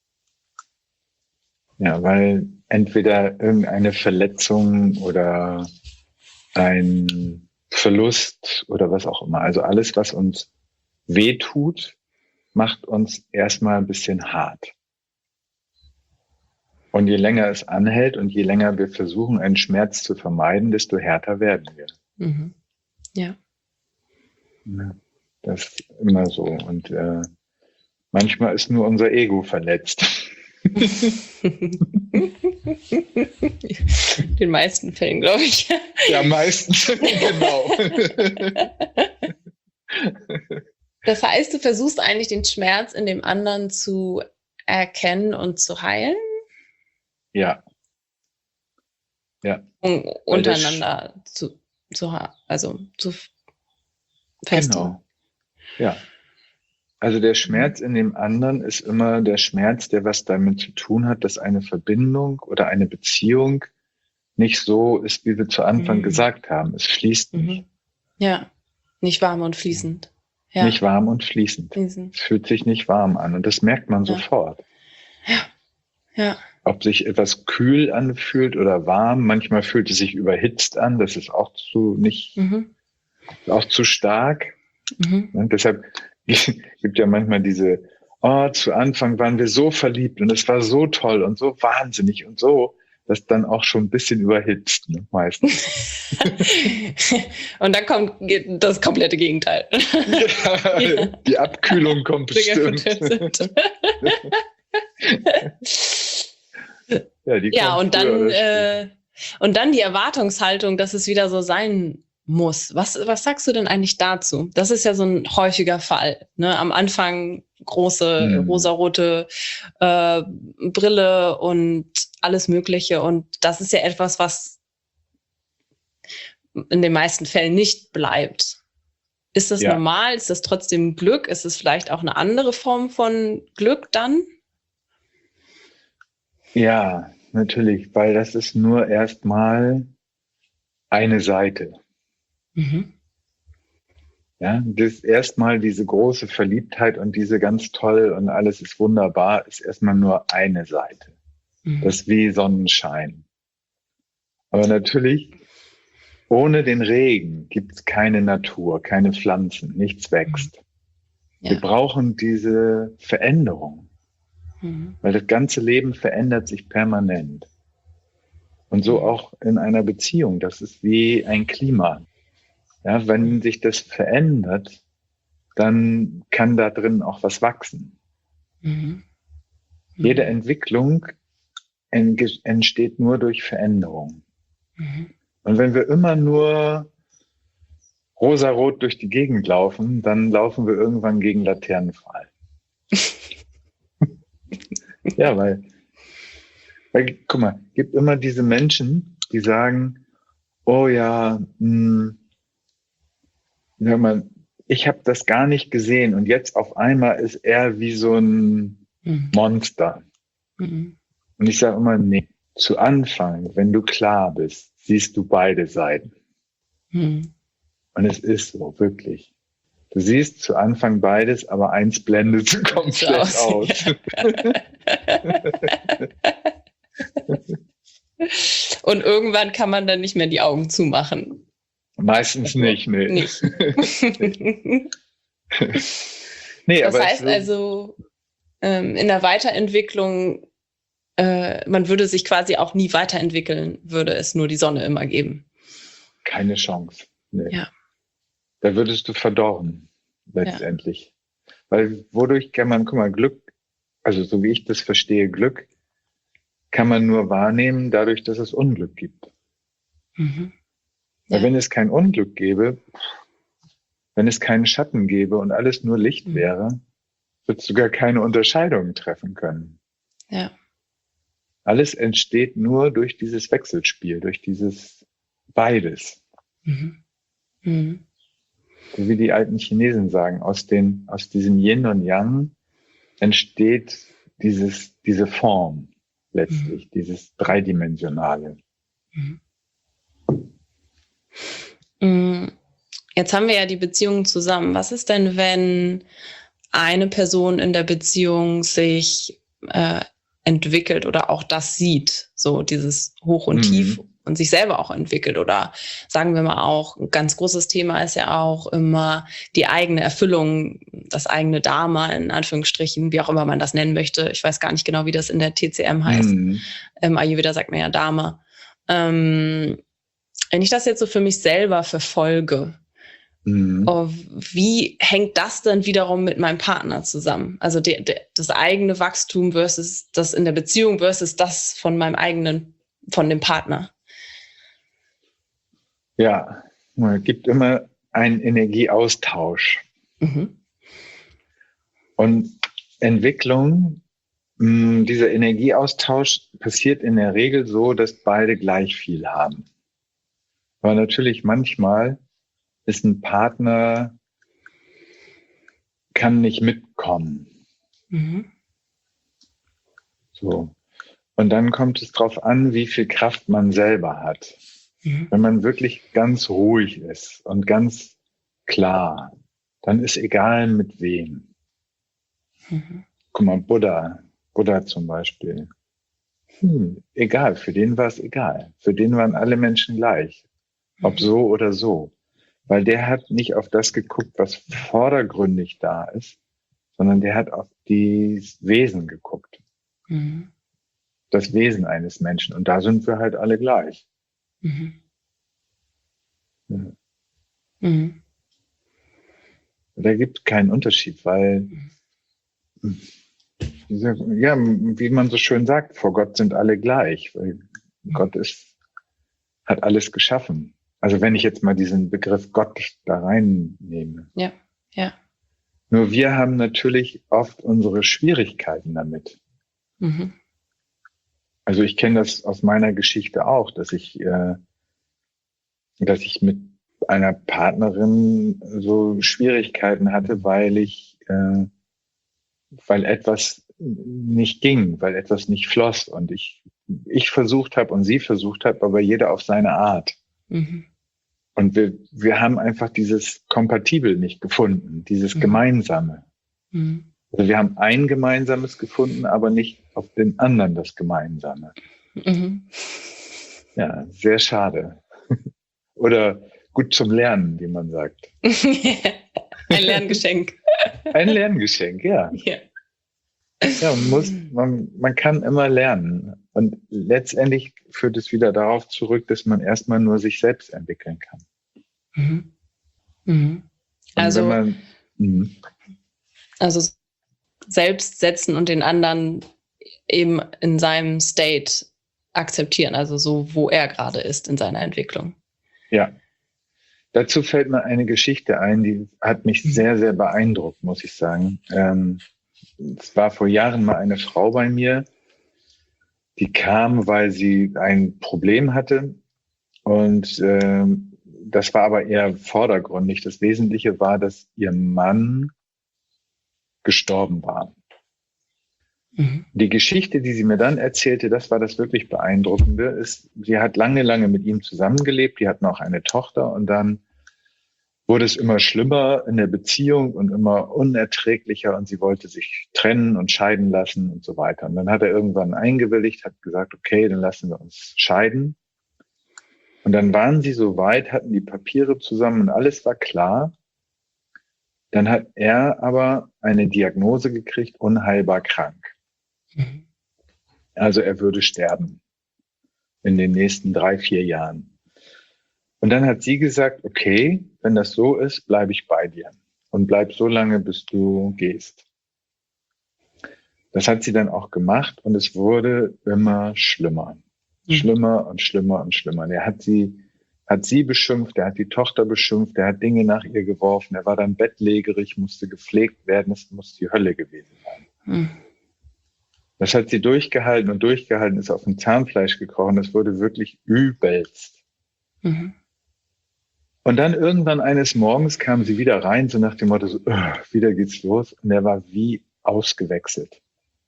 Ja, weil entweder irgendeine Verletzung oder ein Verlust oder was auch immer. Also alles, was uns wehtut, macht uns erstmal ein bisschen hart. Und je länger es anhält und je länger wir versuchen, einen Schmerz zu vermeiden, desto härter werden wir. Mhm. Ja. Ja, das ist immer so. Und äh, manchmal ist nur unser Ego verletzt. In den meisten Fällen, glaube ich. Ja, meistens, genau. Das heißt, du versuchst eigentlich den Schmerz in dem anderen zu erkennen und zu heilen? Ja. Ja. Um untereinander zu, zu, also zu festigen. Genau. Ja. Also der Schmerz in dem anderen ist immer der Schmerz, der was damit zu tun hat, dass eine Verbindung oder eine Beziehung nicht so ist, wie wir zu Anfang Mhm. gesagt haben. Es fließt nicht. Mhm. Ja, nicht warm und fließend. Ja. Nicht warm und fließend. Fließend. Es fühlt sich nicht warm an und das merkt man Ja. sofort. Ja. Ja. Ob sich etwas kühl anfühlt oder warm, manchmal fühlt es sich überhitzt an, das ist auch zu nicht, Mhm. auch zu stark. Mhm. Und deshalb gibt ja manchmal diese, oh, zu Anfang waren wir so verliebt und es war so toll und so wahnsinnig und so, dass dann auch schon ein bisschen überhitzt, ne, meistens. Und dann kommt das komplette Gegenteil. Ja, Ja. Die Abkühlung kommt bestimmt. Ja, die Ja, kommt und früher dann, oder äh, und dann die Erwartungshaltung, dass es wieder so sein muss. Was, was sagst du denn eigentlich dazu? Das ist ja so ein häufiger Fall. Ne? Am Anfang große Hm. rosarote äh, Brille und alles Mögliche. Und das ist ja etwas, was in den meisten Fällen nicht bleibt. Ist das Ja. normal? Ist das trotzdem Glück? Ist es vielleicht auch eine andere Form von Glück dann? Ja, natürlich, weil das ist nur erstmal eine Seite. Mhm. Ja, das ist erstmal diese große Verliebtheit und diese ganz toll und alles ist wunderbar, ist erstmal nur eine Seite. Mhm. Das ist wie Sonnenschein. Aber natürlich, ohne den Regen gibt es keine Natur, keine Pflanzen, nichts wächst. Ja. Wir brauchen diese Veränderung, Mhm. weil das ganze Leben verändert sich permanent. Und so auch in einer Beziehung, das ist wie ein Klima. Ja, wenn sich das verändert, dann kann da drin auch was wachsen. Mhm. Jede Entwicklung entsteht nur durch Veränderung. Mhm. Und wenn wir immer nur rosarot durch die Gegend laufen, dann laufen wir irgendwann gegen Laternenpfahl. Ja, weil, weil, guck mal, gibt immer diese Menschen, die sagen, oh ja, mh, sag mal, ich habe das gar nicht gesehen und jetzt auf einmal ist er wie so ein Mhm. Monster. Mhm. Und ich sage immer, nee, zu Anfang, wenn du klar bist, siehst du beide Seiten. Mhm. Und es ist so, wirklich. Du siehst zu Anfang beides, aber eins blendet so komplett aus. aus. Und irgendwann kann man dann nicht mehr die Augen zumachen. Meistens nicht, nee. Nicht. Nee, Das aber heißt es, also, ähm, in der Weiterentwicklung, äh, man würde sich quasi auch nie weiterentwickeln, würde es nur die Sonne immer geben. keine Chance. Nee. Ja. Da würdest du verdorren, letztendlich. Weil wodurch kann man, guck mal, Glück, also so wie ich das verstehe, Glück kann man nur wahrnehmen dadurch, dass es Unglück gibt. Mhm. Weil Ja. wenn es kein Unglück gäbe, wenn es keinen Schatten gäbe und alles nur Licht Mhm. wäre, wird es sogar keine Unterscheidungen treffen können. Ja. Alles entsteht nur durch dieses Wechselspiel, durch dieses beides. Mhm. Mhm. So wie die alten Chinesen sagen, aus, den, aus diesem Yin und Yang entsteht dieses, diese Form letztlich, mhm. dieses Dreidimensionale. Mhm. Jetzt haben wir ja die Beziehung zusammen. Was ist denn, wenn eine Person in der Beziehung sich äh, entwickelt oder auch das sieht, so dieses Hoch und Tief Mhm. und sich selber auch entwickelt? Oder sagen wir mal auch, ein ganz großes Thema ist ja auch immer die eigene Erfüllung, das eigene Dharma, in Anführungsstrichen, wie auch immer man das nennen möchte. Ich weiß gar nicht genau, wie das in der T C M heißt. Mhm. Ähm, Ayurveda sagt man ja Dharma. Ähm, wenn ich das jetzt so für mich selber verfolge, Mhm. oh, wie hängt das dann wiederum mit meinem Partner zusammen? Also der, der, das eigene Wachstum versus das in der Beziehung versus das von meinem eigenen, von dem Partner. Ja, es gibt immer einen Energieaustausch. Mhm. Und Entwicklung, mh, dieser Energieaustausch passiert in der Regel so, dass beide gleich viel haben. Aber natürlich manchmal ist ein Partner, kann nicht mitkommen. Mhm. So. Und dann kommt es darauf an, wie viel Kraft man selber hat. Mhm. Wenn man wirklich ganz ruhig ist und ganz klar, dann ist egal mit wem. Mhm. Guck mal, Buddha, Buddha zum Beispiel. Hm, egal, für den war es egal. Für den waren alle Menschen gleich. Ob mhm. so oder so. Weil der hat nicht auf das geguckt, was vordergründig da ist, sondern der hat auf das Wesen geguckt. Mhm. Das Wesen eines Menschen. Und da sind wir halt alle gleich. Mhm. Ja. Mhm. Da gibt es keinen Unterschied, weil, mhm. ja, wie man so schön sagt, vor Gott sind alle gleich. Weil mhm. Gott ist, hat alles geschaffen. Also wenn ich jetzt mal diesen Begriff Gott da reinnehme. Ja, ja. Nur wir haben natürlich oft unsere Schwierigkeiten damit. Mhm. Also ich kenne das aus meiner Geschichte auch, dass ich, äh, dass ich mit einer Partnerin so Schwierigkeiten hatte, weil ich, äh, weil etwas nicht ging, weil etwas nicht floss und ich, ich versucht habe und sie versucht hat, aber jeder auf seine Art. Mhm. Und wir, wir haben einfach dieses Kompatibel nicht gefunden, dieses mhm. Gemeinsame. Mhm. Also wir haben ein Gemeinsames gefunden, aber nicht auf den anderen das Gemeinsame. Mhm. Ja, sehr schade. Oder gut zum Lernen, wie man sagt. Ein Lerngeschenk. Ein Lerngeschenk, ja. Ja, ja man, muss, man, man kann immer lernen. Und letztendlich führt es wieder darauf zurück, dass man erstmal nur sich selbst entwickeln kann. Mhm. Mhm. Also, man, also selbst setzen und den anderen eben in seinem State akzeptieren, also so, wo er gerade ist in seiner Entwicklung. Ja. Dazu fällt mir eine Geschichte ein, die hat mich sehr, sehr beeindruckt, muss ich sagen. Ähm, es war vor Jahren mal eine Frau bei mir, die kam, weil sie ein Problem hatte. Und ähm, das war aber eher vordergründig. Das Wesentliche war, dass ihr Mann gestorben war. Mhm. Die Geschichte, die sie mir dann erzählte, das war das wirklich Beeindruckende, ist, sie hat lange, lange mit ihm zusammengelebt, die hatten auch eine Tochter und dann wurde es immer schlimmer in der Beziehung und immer unerträglicher und sie wollte sich trennen und scheiden lassen und so weiter. Und dann hat er irgendwann eingewilligt, hat gesagt, okay, dann lassen wir uns scheiden. Und dann waren sie so weit, hatten die Papiere zusammen und alles war klar. Dann hat er aber eine Diagnose gekriegt, unheilbar krank. Mhm. Also er würde sterben in den nächsten drei, vier Jahren. Und dann hat sie gesagt, okay, wenn das so ist, bleibe ich bei dir. und bleib so lange, bis du gehst. Das hat sie dann auch gemacht und es wurde immer schlimmer. Mhm. Schlimmer und schlimmer und schlimmer. Der hat sie, hat sie beschimpft, der hat die Tochter beschimpft, der hat Dinge nach ihr geworfen, er war dann bettlägerig, musste gepflegt werden, es muss die Hölle gewesen sein. Mhm. Das hat sie durchgehalten und durchgehalten, ist auf dem Zahnfleisch gekrochen, das wurde wirklich übelst. Mhm. Und dann irgendwann eines Morgens kam sie wieder rein, so nach dem Motto, so, wieder geht's los. Und er war wie ausgewechselt.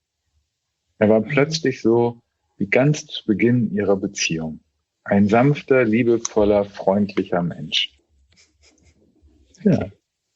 Er war plötzlich so wie ganz zu Beginn ihrer Beziehung. Ein sanfter, liebevoller, freundlicher Mensch. Ja.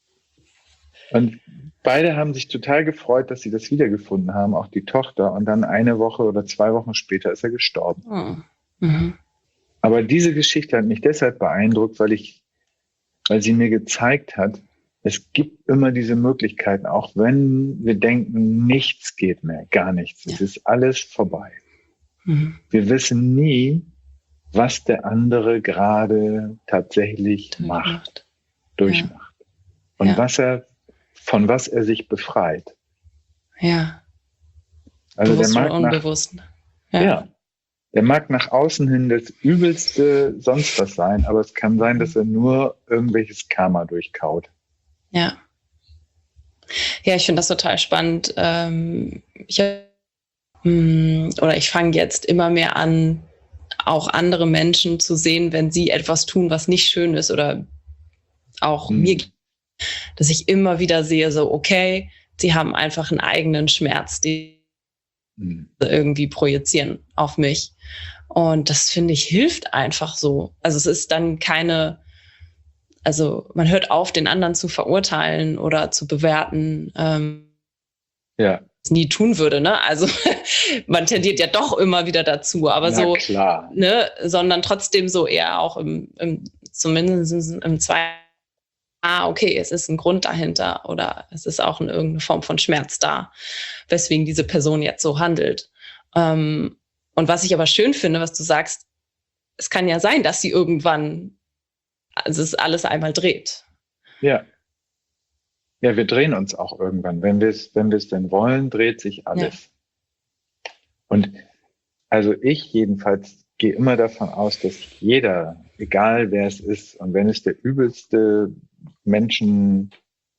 Und beide haben sich total gefreut, dass sie das wiedergefunden haben, auch die Tochter. Und dann eine Woche oder zwei Wochen später ist er gestorben. Oh. Mhm. Aber diese Geschichte hat mich deshalb beeindruckt, weil ich weil sie mir gezeigt hat, es gibt immer diese Möglichkeiten, auch wenn wir denken, nichts geht mehr, gar nichts. Ja. Es ist alles vorbei. Mhm. Wir wissen nie, was der andere gerade tatsächlich durchmacht, macht, durchmacht. Ja. Und ja. was er, von was er sich befreit. Ja. Also bewusst der mag oder unbewusst. Nach, ja. ja. Der mag nach außen hin das übelste sonst was sein, aber es kann sein, dass er nur irgendwelches Karma durchkaut. Ja. Ja, ich finde das total spannend. Ähm, ich, oder ich fange jetzt immer mehr an, auch andere Menschen zu sehen, wenn sie etwas tun, was nicht schön ist oder auch hm. mir, dass ich immer wieder sehe, so okay, sie haben einfach einen eigenen Schmerz, die hm. irgendwie projizieren auf mich. Und das, finde ich, hilft einfach so. Also es ist dann keine, also man hört auf, den anderen zu verurteilen oder zu bewerten. Ähm, ja. Was nie tun würde, ne? Also man tendiert ja doch immer wieder dazu, aber Na so, klar. ne, sondern trotzdem so eher auch im, im zumindest im Zweifel, ah, okay, es ist ein Grund dahinter oder es ist auch eine, irgendeine Form von Schmerz da, weswegen diese Person jetzt so handelt. Ähm, und was ich aber schön finde, was du sagst, es kann ja sein, dass sie irgendwann, also es alles einmal dreht. Ja. Ja, wir drehen uns auch irgendwann. Wenn wir es, wenn wir es denn wollen, dreht sich alles. Ja. Und also ich jedenfalls gehe immer davon aus, dass jeder, egal wer es ist, und wenn es der übelste Menschenverachter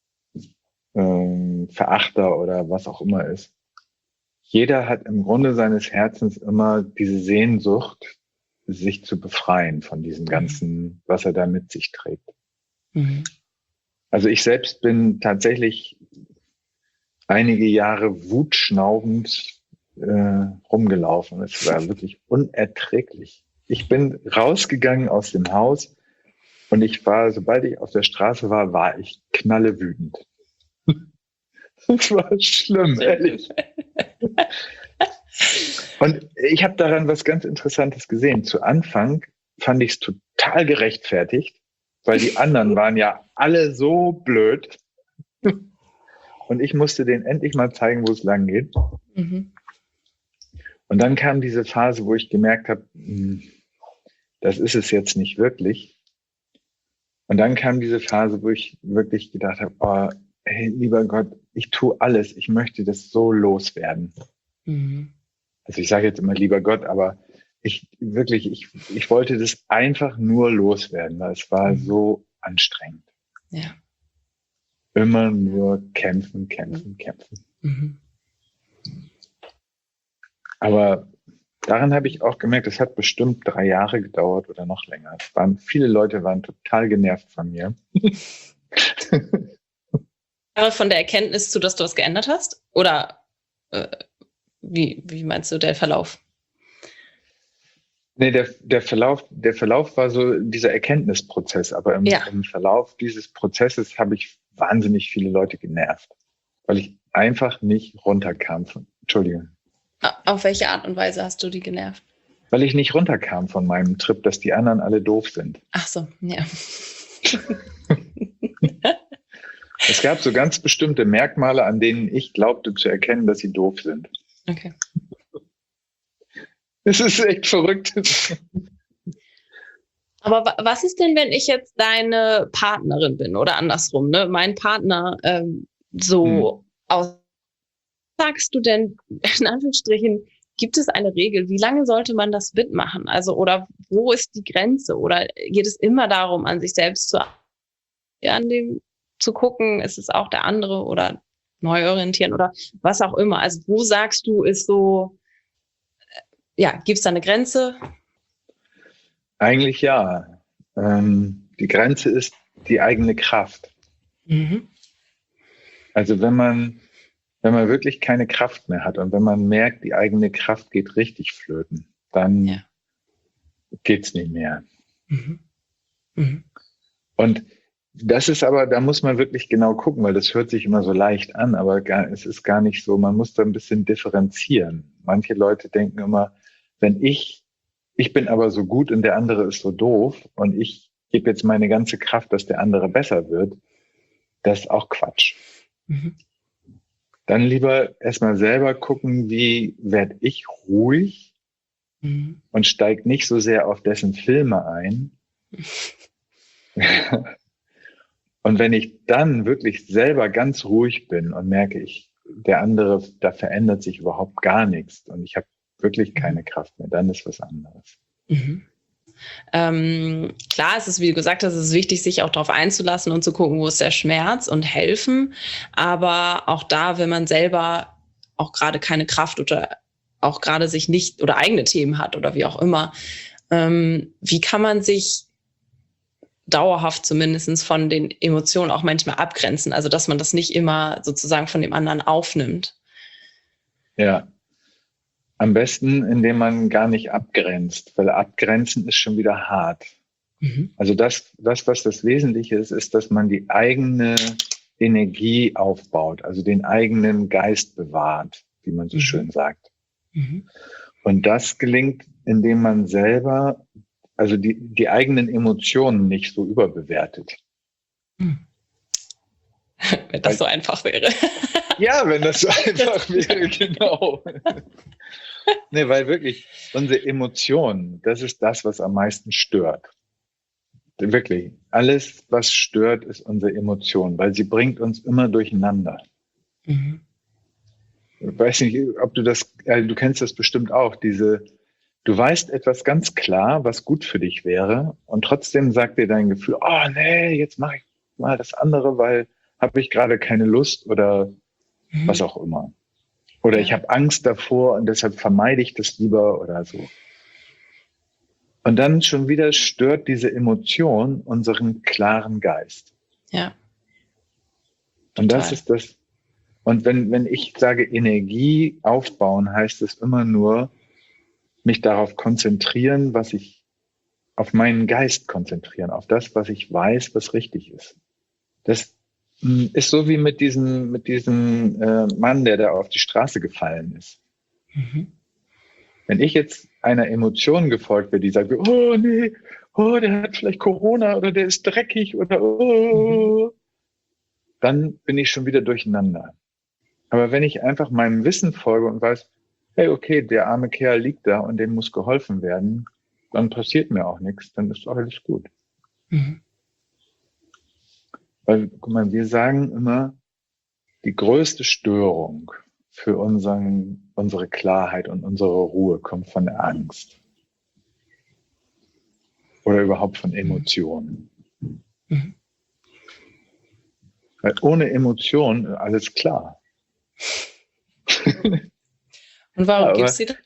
ähm, Verachter oder was auch immer ist, jeder hat im Grunde seines Herzens immer diese Sehnsucht, sich zu befreien von diesem ganzen, was er da mit sich trägt. Mhm. Also ich selbst bin tatsächlich einige Jahre wutschnaubend äh, rumgelaufen. Es war wirklich unerträglich. Ich bin rausgegangen aus dem Haus und ich war, sobald ich auf der Straße war, war ich knallewütend. Das war schlimm, ehrlich. Und ich habe daran was ganz Interessantes gesehen. Zu Anfang fand ich es total gerechtfertigt, weil die anderen waren ja alle so blöd. Und ich musste denen endlich mal zeigen, wo es lang geht. Mhm. Und dann kam diese Phase, wo ich gemerkt habe, das ist es jetzt nicht wirklich. Und dann kam diese Phase, wo ich wirklich gedacht habe, oh, hey, lieber Gott, ich tue alles. Ich möchte das so loswerden. Mhm. Also ich sage jetzt immer lieber Gott, aber ich wirklich, ich, ich wollte das einfach nur loswerden, weil es war mhm. so anstrengend. Ja. Immer nur kämpfen, kämpfen, kämpfen. Mhm. Aber daran habe ich auch gemerkt, es hat bestimmt drei Jahre gedauert oder noch länger. Es waren, viele Leute waren total genervt von mir. Von der Erkenntnis zu, dass du was geändert hast? Oder äh, wie, wie meinst du der Verlauf? Nee, der, der Verlauf, der Verlauf war so dieser Erkenntnisprozess, aber im, ja. im Verlauf dieses Prozesses habe ich wahnsinnig viele Leute genervt, weil ich einfach nicht runterkam von, Entschuldigung. Auf welche Art und Weise hast du die genervt? Weil ich nicht runterkam von meinem Trip, dass die anderen alle doof sind. Ach so, ja. Es gab so ganz bestimmte Merkmale, an denen ich glaubte zu erkennen, dass sie doof sind. Okay. Es ist echt verrückt. Aber wa- was ist denn, wenn ich jetzt deine Partnerin bin oder andersrum, ne? Mein Partner ähm, Hm. so aus. Sagst du denn, in Anführungsstrichen, gibt es eine Regel? Wie lange sollte man das mitmachen? Also, oder wo ist die Grenze? Oder geht es immer darum, an sich selbst zu, an dem zu gucken, ist es auch der andere oder neu orientieren oder was auch immer? Also, wo sagst du, ist so, ja, gibt es da eine Grenze? Eigentlich ja. Ähm, die Grenze ist die eigene Kraft. Mhm. Also wenn man, wenn man wirklich keine Kraft mehr hat und wenn man merkt, die eigene Kraft geht richtig flöten, dann Ja. geht's nicht mehr. Mhm. Mhm. Und das ist aber, da muss man wirklich genau gucken, weil das hört sich immer so leicht an, aber gar, es ist gar nicht so. Man muss da ein bisschen differenzieren. Manche Leute denken immer, wenn ich, ich bin aber so gut und der andere ist so doof und ich gebe jetzt meine ganze Kraft, dass der andere besser wird, das ist auch Quatsch. Mhm. Dann lieber erstmal selber gucken, wie werde ich ruhig Mhm. und steige nicht so sehr auf dessen Filme ein. Und wenn ich dann wirklich selber ganz ruhig bin und merke, ich, der andere, da verändert sich überhaupt gar nichts und ich habe wirklich keine Kraft mehr, dann ist was anderes. Mhm. Ähm, klar, es ist, wie du gesagt hast, es ist wichtig, sich auch darauf einzulassen und zu gucken, wo ist der Schmerz und helfen. Aber auch da, wenn man selber auch gerade keine Kraft oder auch gerade sich nicht oder eigene Themen hat oder wie auch immer, ähm, wie kann man sich dauerhaft zumindest von den Emotionen auch manchmal abgrenzen? Also, dass man das nicht immer sozusagen von dem anderen aufnimmt. Ja, am besten, indem man gar nicht abgrenzt, weil abgrenzen ist schon wieder hart. Mhm. Also das, das, was das Wesentliche ist, ist, dass man die eigene Energie aufbaut, also den eigenen Geist bewahrt, wie man so Mhm. schön sagt. Mhm. Und das gelingt, indem man selber, also die, die eigenen Emotionen nicht so überbewertet. Mhm. Wenn das Weil, so einfach wäre. ja, wenn das so einfach wäre, genau. Nee, weil wirklich unsere Emotionen, das ist das, was am meisten stört. Wirklich. Alles, was stört, ist unsere Emotion, weil sie bringt uns immer durcheinander. Mhm. Ich weiß nicht, ob du das, also du kennst das bestimmt auch, diese, du weißt etwas ganz klar, was gut für dich wäre und trotzdem sagt dir dein Gefühl, oh nee, jetzt mache ich mal das andere, weil habe ich gerade keine Lust oder Mhm. was auch immer. Oder Ja. ich habe Angst davor und deshalb vermeide ich das lieber oder so. Und dann schon wieder stört diese Emotion unseren klaren Geist. Ja. Und das Total. ist das. Und wenn, wenn ich sage Energie aufbauen, heißt es immer nur, mich darauf konzentrieren, was ich, auf meinen Geist konzentrieren, auf das, was ich weiß, was richtig ist. Das mh, ist so wie mit diesem, mit diesem äh, Mann, der da auf die Straße gefallen ist. Mhm. Wenn ich jetzt einer Emotion gefolgt wäre, die sagt, oh nee, oh, der hat vielleicht Corona oder der ist dreckig oder oh, Mhm. dann bin ich schon wieder durcheinander. Aber wenn ich einfach meinem Wissen folge und weiß, hey, okay, der arme Kerl liegt da und dem muss geholfen werden, dann passiert mir auch nichts, dann ist alles gut. Mhm. Weil, guck mal, wir sagen immer, die größte Störung für unseren, unsere Klarheit und unsere Ruhe kommt von der Angst. Oder überhaupt von Emotionen. Mhm. Weil ohne Emotionen alles klar. Und warum Ja, gibt's aber sie da?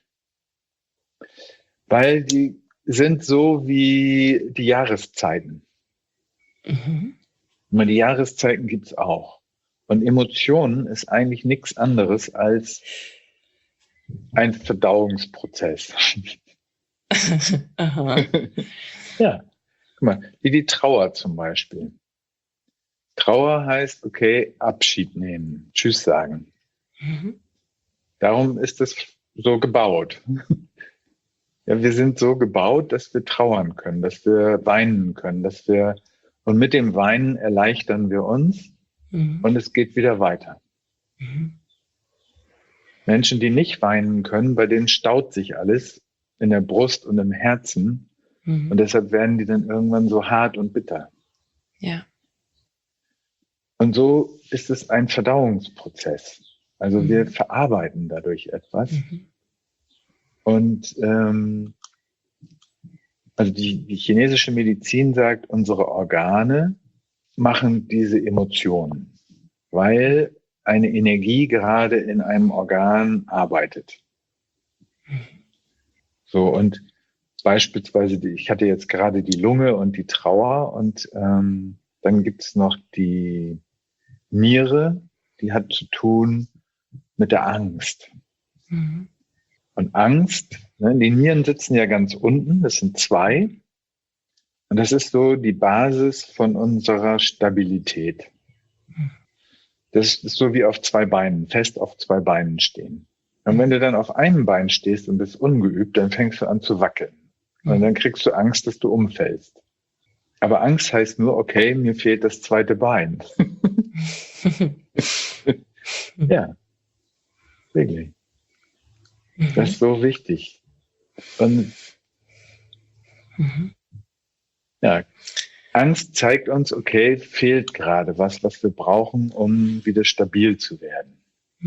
weil die sind so wie die Jahreszeiten. Mhm. Die Jahreszeiten gibt's auch. Und Emotionen ist eigentlich nichts anderes als ein Verdauungsprozess. Aha. Ja, guck mal, wie die Trauer zum Beispiel. Trauer heißt, okay, Abschied nehmen, Tschüss sagen. Mhm. Darum ist es so gebaut. Ja, wir sind so gebaut, dass wir trauern können, dass wir weinen können, dass wir, und mit dem Weinen erleichtern wir uns Mhm. und es geht wieder weiter. Mhm. Menschen, die nicht weinen können, bei denen staut sich alles in der Brust und im Herzen Mhm. Und deshalb werden die dann irgendwann so hart und bitter. Ja. Und so ist es ein Verdauungsprozess. Also mhm. wir verarbeiten dadurch etwas. Mhm. Und ähm, also die, die chinesische Medizin sagt, unsere Organe machen diese Emotionen, weil eine Energie gerade in einem Organ arbeitet. So, und beispielsweise, die, ich hatte jetzt gerade die Lunge und die Trauer und ähm, dann gibt es noch die Niere, die hat zu tun mit der Angst. Mhm. Und Angst, ne, die Nieren sitzen ja ganz unten, das sind zwei. Und das ist so die Basis von unserer Stabilität. Das ist so wie auf zwei Beinen, fest auf zwei Beinen stehen. Und wenn du dann auf einem Bein stehst und bist ungeübt, dann fängst du an zu wackeln. Und dann kriegst du Angst, dass du umfällst. Aber Angst heißt nur, okay, mir fehlt das zweite Bein. Ja, wirklich. Das ist so wichtig. Und ja, Angst zeigt uns, okay, fehlt gerade was, was wir brauchen, um wieder stabil zu werden.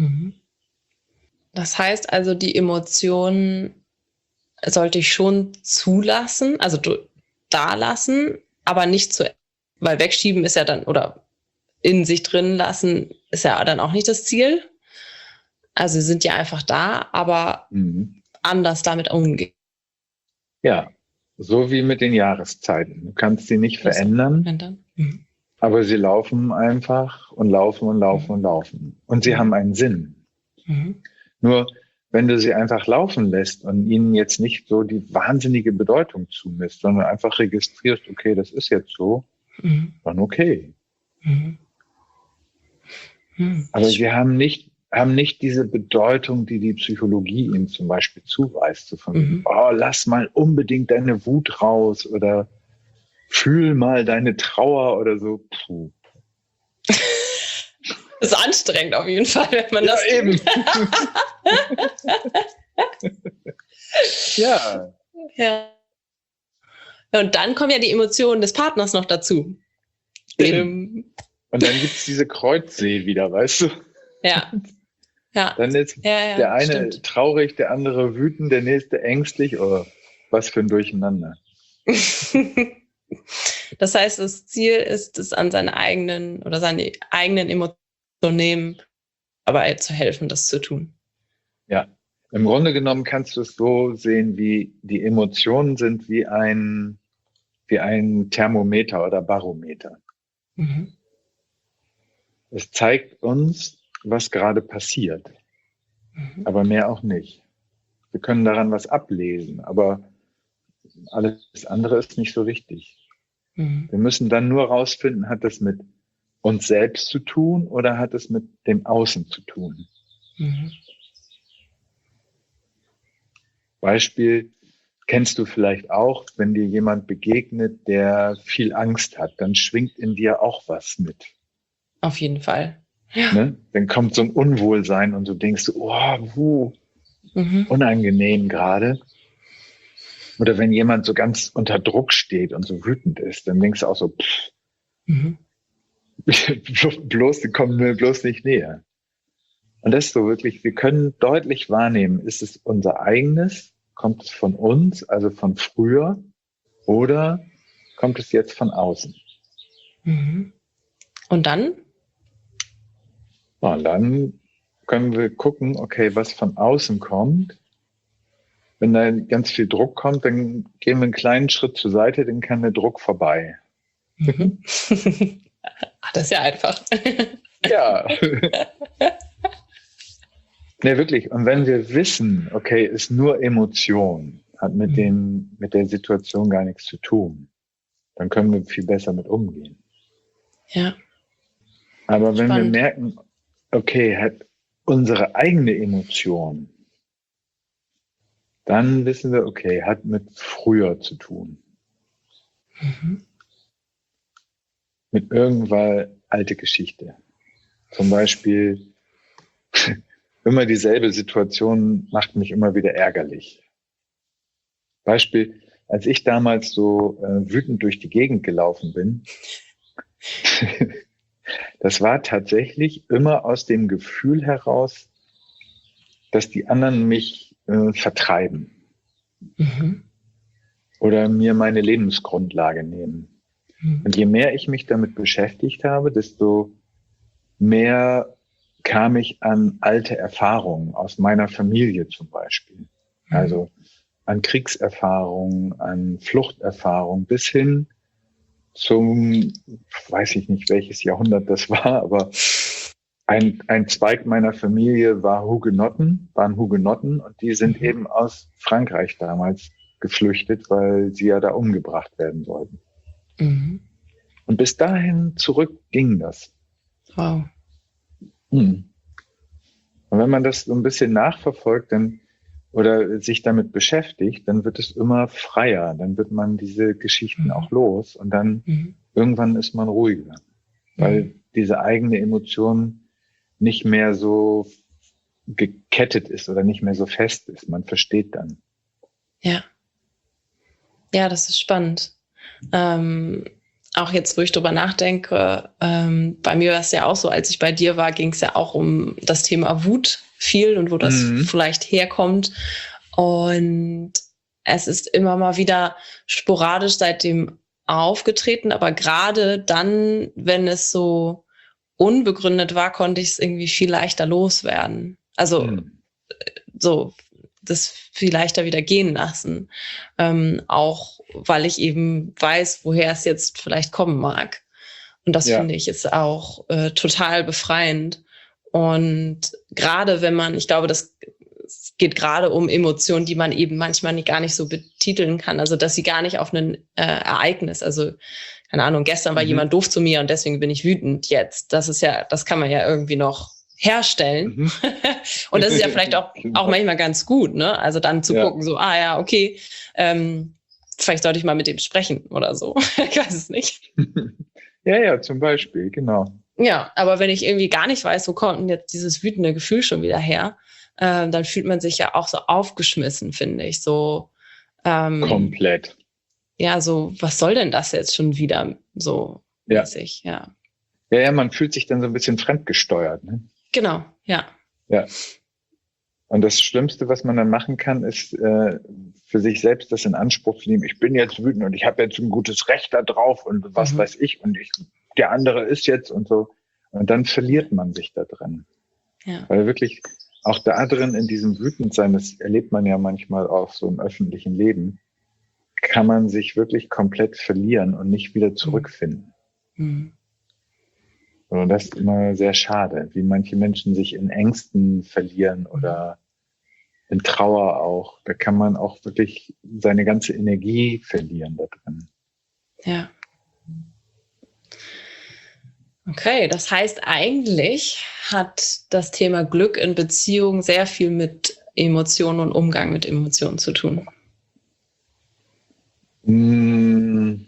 Das heißt also, die Emotionen sollte ich schon zulassen, also da lassen, aber nicht zu, weil wegschieben ist ja dann, oder in sich drin lassen, ist ja dann auch nicht das Ziel. Also sie sind ja einfach da, aber mhm. anders damit umgehen. Ja, so wie mit den Jahreszeiten. Du kannst sie nicht das verändern, mhm. aber sie laufen einfach und laufen und laufen mhm. und laufen. Und sie mhm. haben einen Sinn. Mhm. Nur wenn du sie einfach laufen lässt und ihnen jetzt nicht so die wahnsinnige Bedeutung zumisst, sondern einfach registrierst, okay, das ist jetzt so, mhm. dann okay. Mhm. Mhm. Aber sie haben nicht, haben nicht diese Bedeutung, die die Psychologie ihnen zum Beispiel zuweist. So von, mhm. oh, lass mal unbedingt deine Wut raus oder fühl mal deine Trauer oder so. Puh. Das ist anstrengend auf jeden Fall, wenn man ja, das eben. ja. ja. Und dann kommen ja die Emotionen des Partners noch dazu. Ähm. Und dann gibt es diese Kreuzsee wieder, weißt du? Ja. ja. Dann ist ja, ja, der eine stimmt. traurig, der andere wütend, der nächste ängstlich. Oh, was für ein Durcheinander. Das heißt, das Ziel ist es, an seine eigenen oder seine eigenen Emotionen zu nehmen, aber zu helfen, das zu tun. Ja, im Grunde genommen kannst du es so sehen, wie die Emotionen sind wie ein, wie ein Thermometer oder Barometer. Mhm. Es zeigt uns, was gerade passiert, mhm. aber mehr auch nicht. Wir können daran was ablesen, aber alles andere ist nicht so wichtig. Mhm. Wir müssen dann nur rausfinden, hat das mit uns selbst zu tun oder hat es mit dem Außen zu tun? Mhm. Beispiel kennst du vielleicht auch, wenn dir jemand begegnet, der viel Angst hat, dann schwingt in dir auch was mit. Auf jeden Fall. Ja. Ne? Dann kommt so ein Unwohlsein und du denkst, oh, wuh, mhm. unangenehm gerade. Oder wenn jemand so ganz unter Druck steht und so wütend ist, dann denkst du auch so, pff, mhm. bloß, die kommen mir bloß nicht näher. Und das ist so wirklich, wir können deutlich wahrnehmen, ist es unser eigenes, kommt es von uns, also von früher, oder kommt es jetzt von außen? Mhm. Und dann? Und dann können wir gucken, okay, was von außen kommt. Wenn da ganz viel Druck kommt, dann gehen wir einen kleinen Schritt zur Seite, dann kann der Druck vorbei. Mhm. Ach, das ist ja einfach. Ja. Ne, wirklich. Und wenn wir wissen, okay, ist nur Emotion, hat mit, mhm. dem, mit der Situation gar nichts zu tun, dann können wir viel besser mit umgehen. Ja. Aber wenn Spannend. wir merken, okay, hat unsere eigene Emotion, dann wissen wir, okay, hat mit früher zu tun. Mhm. Mit irgendwann alte Geschichte. Zum Beispiel, immer dieselbe Situation macht mich immer wieder ärgerlich. Beispiel, als ich damals so äh, wütend durch die Gegend gelaufen bin, das war tatsächlich immer aus dem Gefühl heraus, dass die anderen mich äh, vertreiben. Mhm. Oder mir meine Lebensgrundlage nehmen. Mhm. Und je mehr ich mich damit beschäftigt habe, desto mehr kam ich an alte Erfahrungen aus meiner Familie zum Beispiel. Mhm. Also an Kriegserfahrungen, an Fluchterfahrungen bis hin zum, weiß ich nicht, welches Jahrhundert das war, aber ein, ein Zweig meiner Familie war Hugenotten, waren Hugenotten und die sind mhm. eben aus Frankreich damals geflüchtet, weil sie ja da umgebracht werden sollten. Mhm. Und bis dahin zurück ging das. Wow. Hm. Und wenn man das so ein bisschen nachverfolgt, dann oder sich damit beschäftigt, dann wird es immer freier. Dann wird man diese Geschichten mhm. auch los und dann mhm. irgendwann ist man ruhiger, weil mhm. diese eigene Emotion nicht mehr so gekettet ist oder nicht mehr so fest ist. Man versteht dann. Ja. Ja, das ist spannend. Ähm, auch jetzt, wo ich drüber nachdenke, ähm, bei mir war es ja auch so, als ich bei dir war, ging es ja auch um das Thema Wut viel und wo das mhm. vielleicht herkommt. Und es ist immer mal wieder sporadisch seitdem aufgetreten, aber gerade dann, wenn es so unbegründet war, konnte ich es irgendwie viel leichter loswerden. Also mhm. so das viel leichter wieder gehen lassen. Ähm, auch weil ich eben weiß, woher es jetzt vielleicht kommen mag. Und das ja. finde ich ist auch äh, total befreiend. Und gerade wenn man, ich glaube, das es geht gerade um Emotionen, die man eben manchmal nicht, gar nicht so betiteln kann. Also dass sie gar nicht auf ein äh, Ereignis, also keine Ahnung, gestern war mhm. jemand doof zu mir und deswegen bin ich wütend jetzt. Das ist ja, das kann man ja irgendwie noch herstellen. Mhm. Und das ist ja vielleicht auch, auch manchmal ganz gut, ne? Also dann zu ja. gucken, so, ah ja, okay, ähm, vielleicht sollte ich mal mit dem sprechen oder so. Ich weiß es nicht. Ja, ja, zum Beispiel, genau. Ja, aber wenn ich irgendwie gar nicht weiß, wo kommt denn jetzt dieses wütende Gefühl schon wieder her, äh, dann fühlt man sich ja auch so aufgeschmissen, finde ich. So ähm, komplett. Ja, so, was soll denn das jetzt schon wieder so ja. mäßig, ja. Ja, ja, man fühlt sich dann so ein bisschen fremdgesteuert, ne? Genau, ja. Ja. Und das Schlimmste, was man dann machen kann, ist äh, für sich selbst das in Anspruch zu nehmen. Ich bin jetzt wütend und ich habe jetzt ein gutes Recht da drauf und was mhm. weiß ich und ich, der andere ist jetzt und so. Und dann verliert man sich da drin. Ja. Weil wirklich auch da drin in diesem Wütendsein, das erlebt man ja manchmal auch so im öffentlichen Leben, kann man sich wirklich komplett verlieren und nicht wieder zurückfinden. Mhm. Und das ist immer sehr schade, wie manche Menschen sich in Ängsten verlieren oder in Trauer auch. Da kann man auch wirklich seine ganze Energie verlieren da drin. Ja. Okay, das heißt, eigentlich hat das Thema Glück in Beziehungen sehr viel mit Emotionen und Umgang mit Emotionen zu tun. Mmh.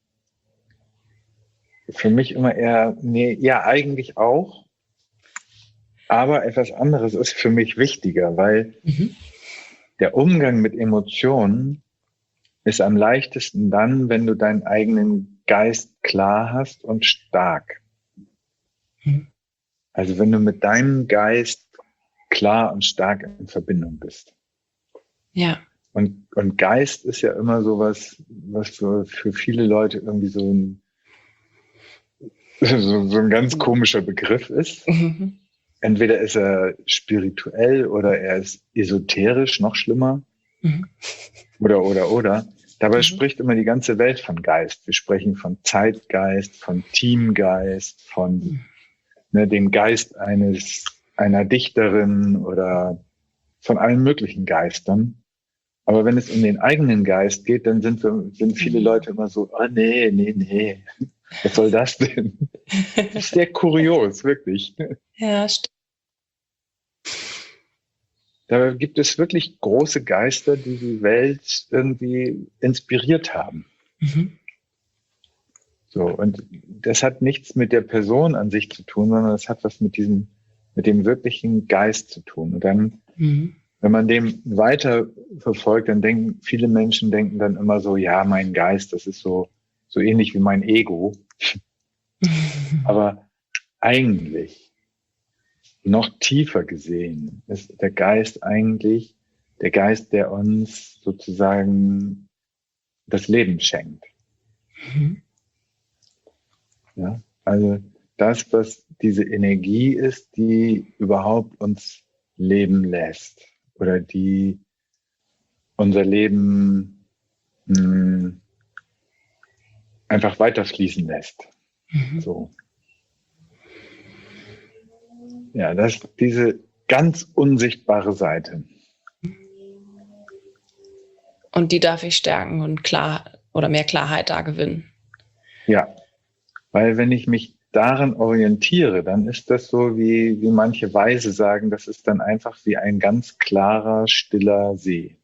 Für mich immer eher, nee, ja, eigentlich auch. Aber etwas anderes ist für mich wichtiger, weil mhm. der Umgang mit Emotionen ist am leichtesten dann, wenn du deinen eigenen Geist klar hast und stark. Mhm. Also wenn du mit deinem Geist klar und stark in Verbindung bist. Ja. Und, und Geist ist ja immer sowas, was für, für viele Leute irgendwie so ein So, so ein ganz komischer Begriff ist. Mhm. Entweder ist er spirituell oder er ist esoterisch, noch schlimmer. Mhm. Oder, oder, oder. Dabei mhm. spricht immer die ganze Welt von Geist. Wir sprechen von Zeitgeist, von Teamgeist, von mhm. ne, dem Geist eines einer Dichterin oder von allen möglichen Geistern. Aber wenn es um den eigenen Geist geht, dann sind, wir, sind viele Leute immer so, ah, oh, nee, nee, nee. Was soll das denn? Das ist sehr kurios, wirklich. Ja, stimmt. Da gibt es wirklich große Geister, die die Welt irgendwie inspiriert haben. Mhm. So, und das hat nichts mit der Person an sich zu tun, sondern es hat was mit diesem, mit dem wirklichen Geist zu tun. Und dann, mhm. wenn man dem weiter verfolgt, dann denken, viele Menschen denken dann immer so, ja, mein Geist, das ist so, so ähnlich wie mein Ego. Aber eigentlich, noch tiefer gesehen, ist der Geist eigentlich der Geist, der uns sozusagen das Leben schenkt. Mhm. Ja, also das, was diese Energie ist, die überhaupt uns leben lässt oder die unser Leben mh, einfach weiterfließen lässt. Mhm. So. Ja, das ist diese ganz unsichtbare Seite. Und die darf ich stärken und klar oder mehr Klarheit da gewinnen. Ja, weil wenn ich mich daran orientiere, dann ist das so, wie, wie manche Weise sagen, das ist dann einfach wie ein ganz klarer, stiller See.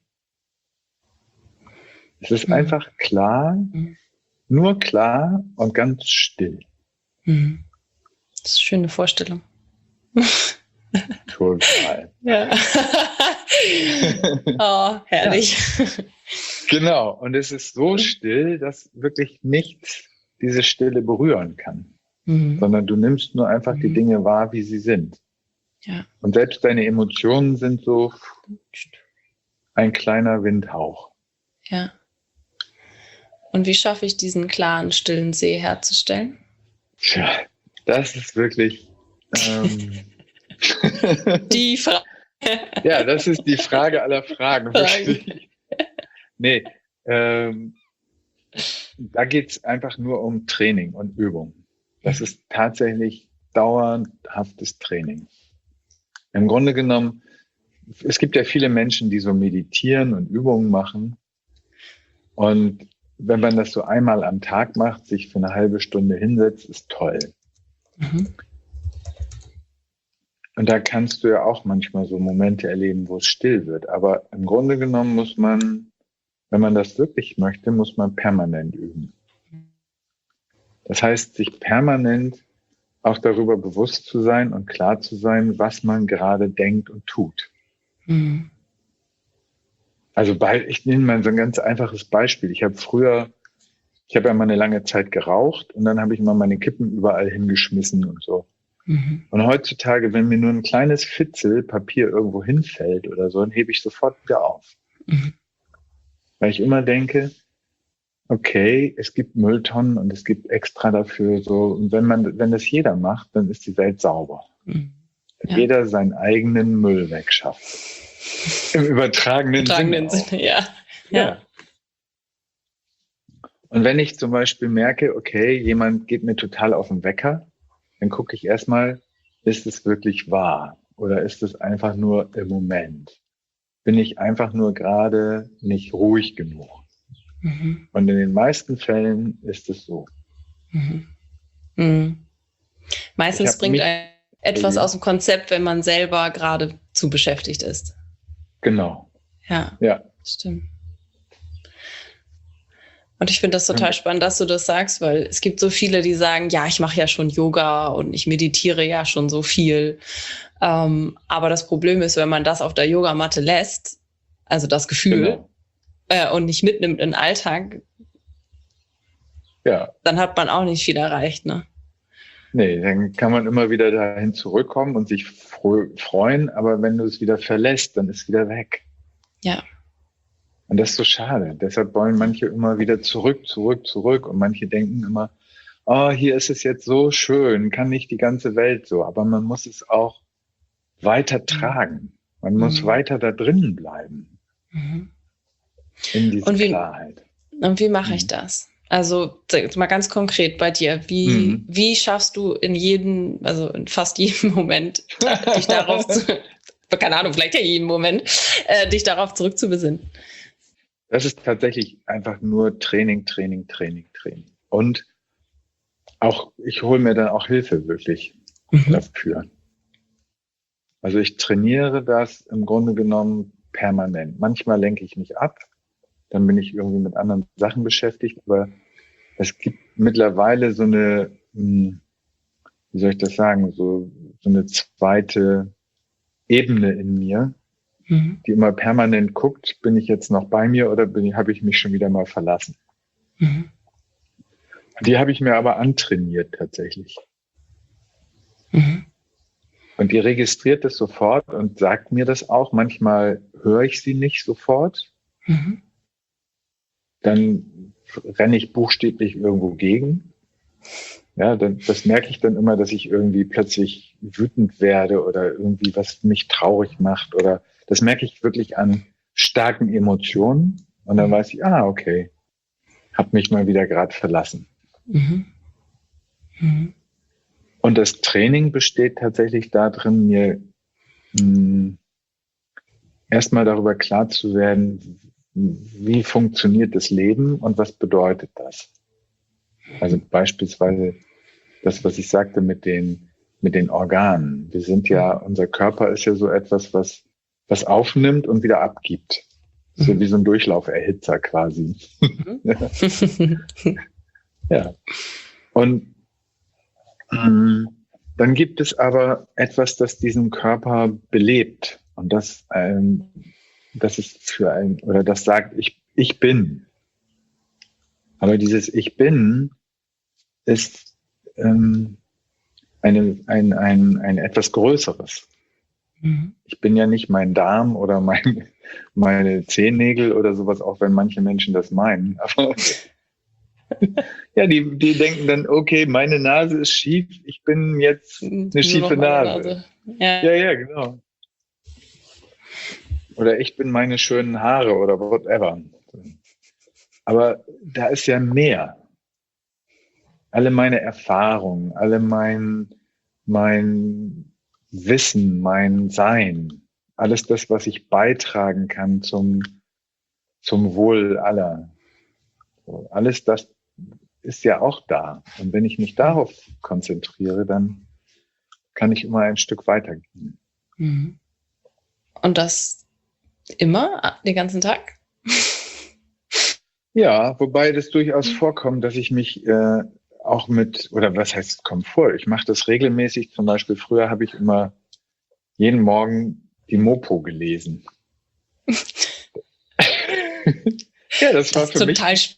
Es ist Mhm. einfach klar, Mhm. nur klar und ganz still. Mhm. Das ist eine schöne Vorstellung. Total. Ja. Oh, herrlich. Ja. Genau. Und es ist so still, dass wirklich nichts diese Stille berühren kann. Mhm. Sondern du nimmst nur einfach Mhm. die Dinge wahr, wie sie sind. Ja. Und selbst deine Emotionen sind so ein kleiner Windhauch. Ja. Und wie schaffe ich diesen klaren, stillen See herzustellen? Tja, das ist wirklich ähm, Die Frage. ja, das ist die Frage aller Fragen. Wirklich. Nee, ähm, da geht es einfach nur um Training und Übung. Das ist tatsächlich dauerhaftes Training. Im Grunde genommen, es gibt ja viele Menschen, die so meditieren und Übungen machen. Und wenn man das so einmal am Tag macht, sich für eine halbe Stunde hinsetzt, ist toll. Mhm. Und da kannst du ja auch manchmal so Momente erleben, wo es still wird. Aber im Grunde genommen muss man, wenn man das wirklich möchte, muss man permanent üben. Das heißt, sich permanent auch darüber bewusst zu sein und klar zu sein, was man gerade denkt und tut. Mhm. Also bei, ich nehme mal so ein ganz einfaches Beispiel. Ich habe früher, ich habe ja mal eine lange Zeit geraucht und dann habe ich immer meine Kippen überall hingeschmissen und so. Mhm. Und heutzutage, wenn mir nur ein kleines Fitzel Papier irgendwo hinfällt oder so, dann hebe ich sofort wieder auf. Mhm. Weil ich immer denke, okay, es gibt Mülltonnen und es gibt extra dafür so, und wenn man, wenn das jeder macht, dann ist die Welt sauber. Mhm. Wenn Ja. jeder seinen eigenen Müll wegschafft. Im übertragenen, Übertragenen Sinne. Sinne, ja. Ja. Ja. Und wenn ich zum Beispiel merke, okay, jemand geht mir total auf den Wecker, dann gucke ich erstmal, ist es wirklich wahr? Oder ist es einfach nur im Moment? Bin ich einfach nur gerade nicht ruhig genug? Mhm. Und in den meisten Fällen ist es so. Mhm. Mhm. Meistens bringt mich, ein etwas aus dem Konzept, wenn man selber gerade zu beschäftigt ist. Genau. Ja, Ja. stimmt. Und ich finde das total spannend, dass du das sagst, weil es gibt so viele, die sagen, ja, ich mache ja schon Yoga und ich meditiere ja schon so viel. Ähm, aber das Problem ist, wenn man das auf der Yogamatte lässt, also das Gefühl, Genau. äh, und nicht mitnimmt in den Alltag, Ja. dann hat man auch nicht viel erreicht, ne? Nee, dann kann man immer wieder dahin zurückkommen und sich freuen, aber wenn du es wieder verlässt, dann ist es wieder weg. Ja. Und das ist so schade. Deshalb wollen manche immer wieder zurück, zurück, zurück. Und manche denken immer, oh, hier ist es jetzt so schön, kann nicht die ganze Welt so. Aber man muss es auch weiter tragen. Man muss Mhm. weiter da drinnen bleiben. Mhm. In diese und wie, Klarheit. Und wie mache Mhm. ich das? Also jetzt mal ganz konkret bei dir. Wie, Mhm. wie schaffst du in jedem, also in fast jedem Moment, dich darauf zu, keine Ahnung, vielleicht ja jeden Moment, äh, dich darauf zurückzubesinnen? Das ist tatsächlich einfach nur Training, Training, Training, Training. Und auch, ich hole mir dann auch Hilfe wirklich Mhm. dafür. Also ich trainiere das im Grunde genommen permanent. Manchmal lenke ich mich ab, dann bin ich irgendwie mit anderen Sachen beschäftigt, aber es gibt mittlerweile so eine, wie soll ich das sagen, so, so eine zweite Ebene in mir, mhm. die immer permanent guckt, bin ich jetzt noch bei mir oder bin, habe ich mich schon wieder mal verlassen. Mhm. Die habe ich mir aber antrainiert tatsächlich. Mhm. Und die registriert das sofort und sagt mir das auch. Manchmal höre ich sie nicht sofort. Mhm. Dann renne ich buchstäblich irgendwo gegen. Ja, dann, das merke ich dann immer, dass ich irgendwie plötzlich wütend werde oder irgendwie was mich traurig macht. Oder das merke ich wirklich an starken Emotionen. Und dann weiß ich, ah, okay, habe mich mal wieder gerade verlassen. Mhm. Mhm. Und das Training besteht tatsächlich darin, mir mh, erstmal darüber klar zu werden, wie funktioniert das Leben und was bedeutet das? Also beispielsweise das, was ich sagte mit den, mit den Organen. Wir sind ja, unser Körper ist ja so etwas, was, was aufnimmt und wieder abgibt. So wie so ein Durchlauferhitzer quasi. Ja. Und ähm, dann gibt es aber etwas, das diesen Körper belebt. Und das, ähm, das ist für ein, oder das sagt, ich, ich bin. Aber dieses Ich bin ist ähm, eine, ein, ein, ein etwas Größeres. Mhm. Ich bin ja nicht mein Darm oder mein, meine Zehennägel oder sowas, auch wenn manche Menschen das meinen. Aber ja, die, die denken dann, okay, meine Nase ist schief, ich bin jetzt eine schiefe Nase. Nase. Ja. ja, ja, genau. Oder ich bin meine schönen Haare oder whatever. Aber da ist ja mehr. Alle meine Erfahrungen, alle mein, mein Wissen, mein Sein, alles das, was ich beitragen kann zum, zum Wohl aller. Alles das ist ja auch da. Und wenn ich mich darauf konzentriere, dann kann ich immer ein Stück weitergehen. Und das immer, den ganzen Tag? Ja, wobei das durchaus vorkommt, dass ich mich äh, auch mit, oder was heißt, es kommt vor, ich mache das regelmäßig. Zum Beispiel früher habe ich immer jeden Morgen die Mopo gelesen. Ja, das war das für total mich.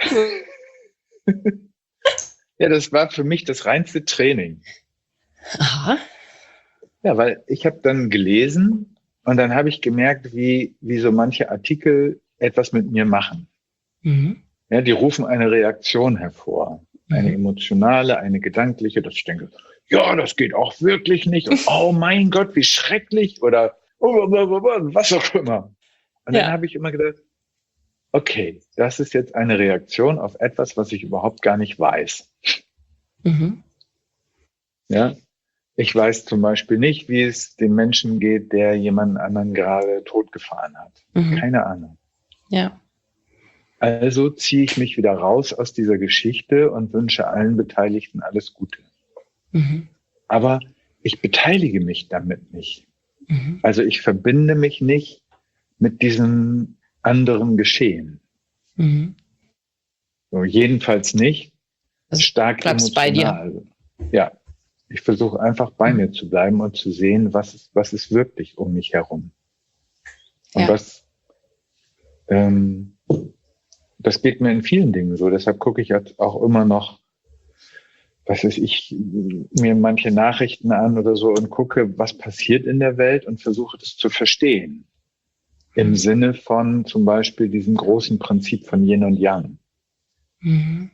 Ja, das war für mich das reinste Training. Aha. Ja, weil ich habe dann gelesen und dann habe ich gemerkt, wie, wie so manche Artikel etwas mit mir machen. Mhm. Ja, die rufen eine Reaktion hervor. Eine mhm. emotionale, eine gedankliche, dass ich denke, ja, das geht auch wirklich nicht. Und oh mein Gott, wie schrecklich oder was auch immer. Und ja. Dann habe ich immer gedacht, okay, das ist jetzt eine Reaktion auf etwas, was ich überhaupt gar nicht weiß. Mhm. Ja, ich weiß zum Beispiel nicht, wie es dem Menschen geht, der jemanden anderen gerade totgefahren hat. Mhm. Keine Ahnung. Ja. Also ziehe ich mich wieder raus aus dieser Geschichte und wünsche allen Beteiligten alles Gute. Mhm. Aber ich beteilige mich damit nicht. Mhm. Also ich verbinde mich nicht mit diesem anderen Geschehen. Mhm. So, jedenfalls nicht also stark bleibst emotional. Bei dir. Ja, ich versuche einfach bei mhm. mir zu bleiben und zu sehen, was ist, was ist wirklich um mich herum. Und ja. was ähm, das geht mir in vielen Dingen so. Deshalb gucke ich jetzt auch immer noch, was weiß ich, mir manche Nachrichten an oder so und gucke, was passiert in der Welt und versuche das zu verstehen. Im mhm. Sinne von zum Beispiel diesem großen Prinzip von Yin und Yang. Mhm.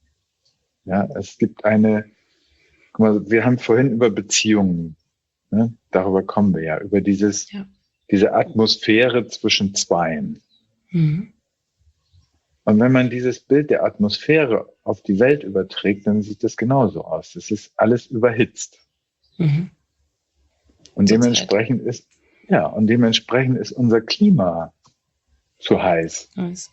Ja, es gibt eine, guck mal, wir haben vorhin über Beziehungen, ne? Darüber kommen wir ja, über dieses, ja. diese Atmosphäre zwischen Zweien. Mhm. Und wenn man dieses Bild der Atmosphäre auf die Welt überträgt, dann sieht das genauso aus. Es ist alles überhitzt. Mhm. Und dementsprechend ist, ja, und dementsprechend ist unser Klima zu heiß. Nice.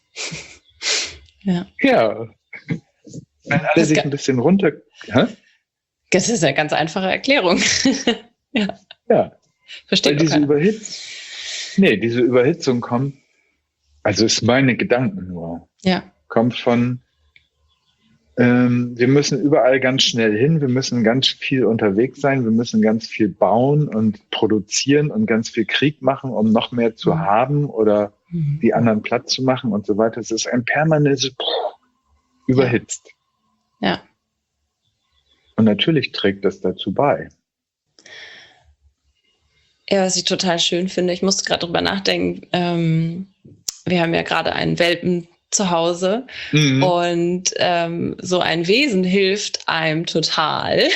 Ja. Ja. Wenn alle sich ein bisschen runter, hä? Das ist eine ganz einfache Erklärung. Ja. Ja. Versteht Weil diese Überhitzung, nee, diese Überhitzung kommt, also ist meine Gedanken nur. Ja. Kommt von ähm, wir müssen überall ganz schnell hin, wir müssen ganz viel unterwegs sein, wir müssen ganz viel bauen und produzieren und ganz viel Krieg machen, um noch mehr zu mhm. haben oder mhm. die anderen platt zu machen und so weiter. Es ist ein permanentes überhitzt. Ja. ja. Und natürlich trägt das dazu bei. Ja, was ich total schön finde, ich musste gerade drüber nachdenken, ähm, wir haben ja gerade einen Welpen zu Hause mhm. und ähm, so ein Wesen hilft einem total,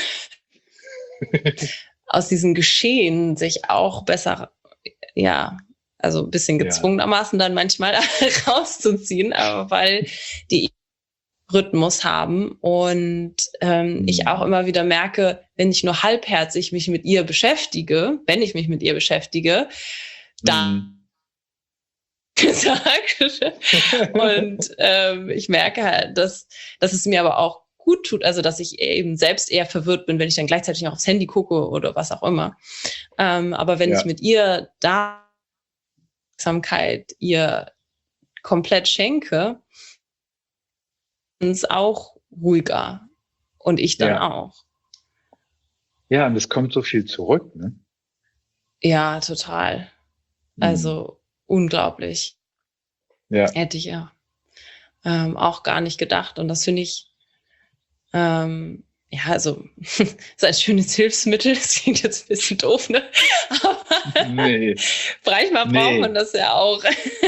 aus diesem Geschehen sich auch besser, ja, also ein bisschen gezwungenermaßen dann manchmal rauszuziehen, aber weil die Rhythmus haben und ähm, mhm. ich auch immer wieder merke, wenn ich nur halbherzig mich mit ihr beschäftige, wenn ich mich mit ihr beschäftige, dann mhm. gesagt. Und ähm, ich merke halt, dass, dass es mir aber auch gut tut, also dass ich eben selbst eher verwirrt bin, wenn ich dann gleichzeitig noch aufs Handy gucke oder was auch immer. Ähm, aber wenn ja. ich mit ihr da Aufmerksamkeit ihr komplett schenke, ist es auch ruhiger. Und ich dann ja. auch. Ja, und es kommt so viel zurück, ne? Ja, total. Mhm. Also unglaublich. Ja. Hätte ich ja ähm, auch gar nicht gedacht. Und das finde ich, ähm, ja, also ist ein schönes Hilfsmittel. Das klingt jetzt ein bisschen doof, ne? Aber nee. manchmal nee. braucht man das ja auch.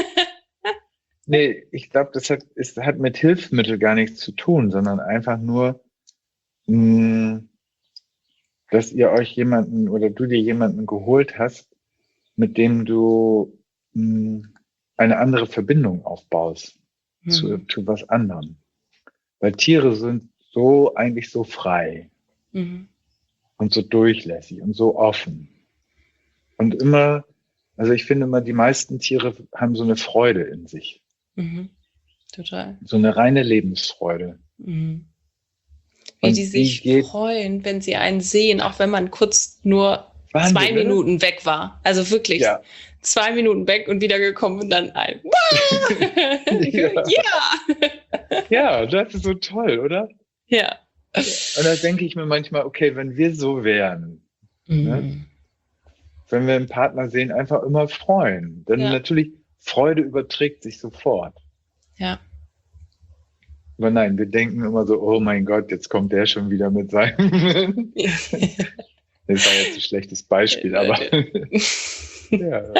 Nee, ich glaube, das hat, es hat mit Hilfsmittel gar nichts zu tun, sondern einfach nur, mh, dass ihr euch jemanden oder du dir jemanden geholt hast, mit dem du mh, eine andere Verbindung aufbaust hm. zu, zu was anderem. Weil Tiere sind so eigentlich so frei mhm. und so durchlässig und so offen. Und immer, also ich finde immer, die meisten Tiere haben so eine Freude in sich. Mhm. Total. So eine reine Lebensfreude. Mhm. Wie und die sich geht, freuen, wenn sie einen sehen, auch wenn man kurz nur Wahnsinn, zwei Minuten oder? weg war. Also wirklich ja. zwei Minuten weg und wiedergekommen und dann ein ja. ja. Ja, das ist so toll, oder? Ja. Und da denke ich mir manchmal, okay, wenn wir so wären, mhm. ne? Wenn wir einen Partner sehen, einfach immer freuen. Denn ja. natürlich, Freude überträgt sich sofort. Ja. Aber nein, wir denken immer so, oh mein Gott, jetzt kommt der schon wieder mit seinem... Das war jetzt ein schlechtes Beispiel, aber... ja.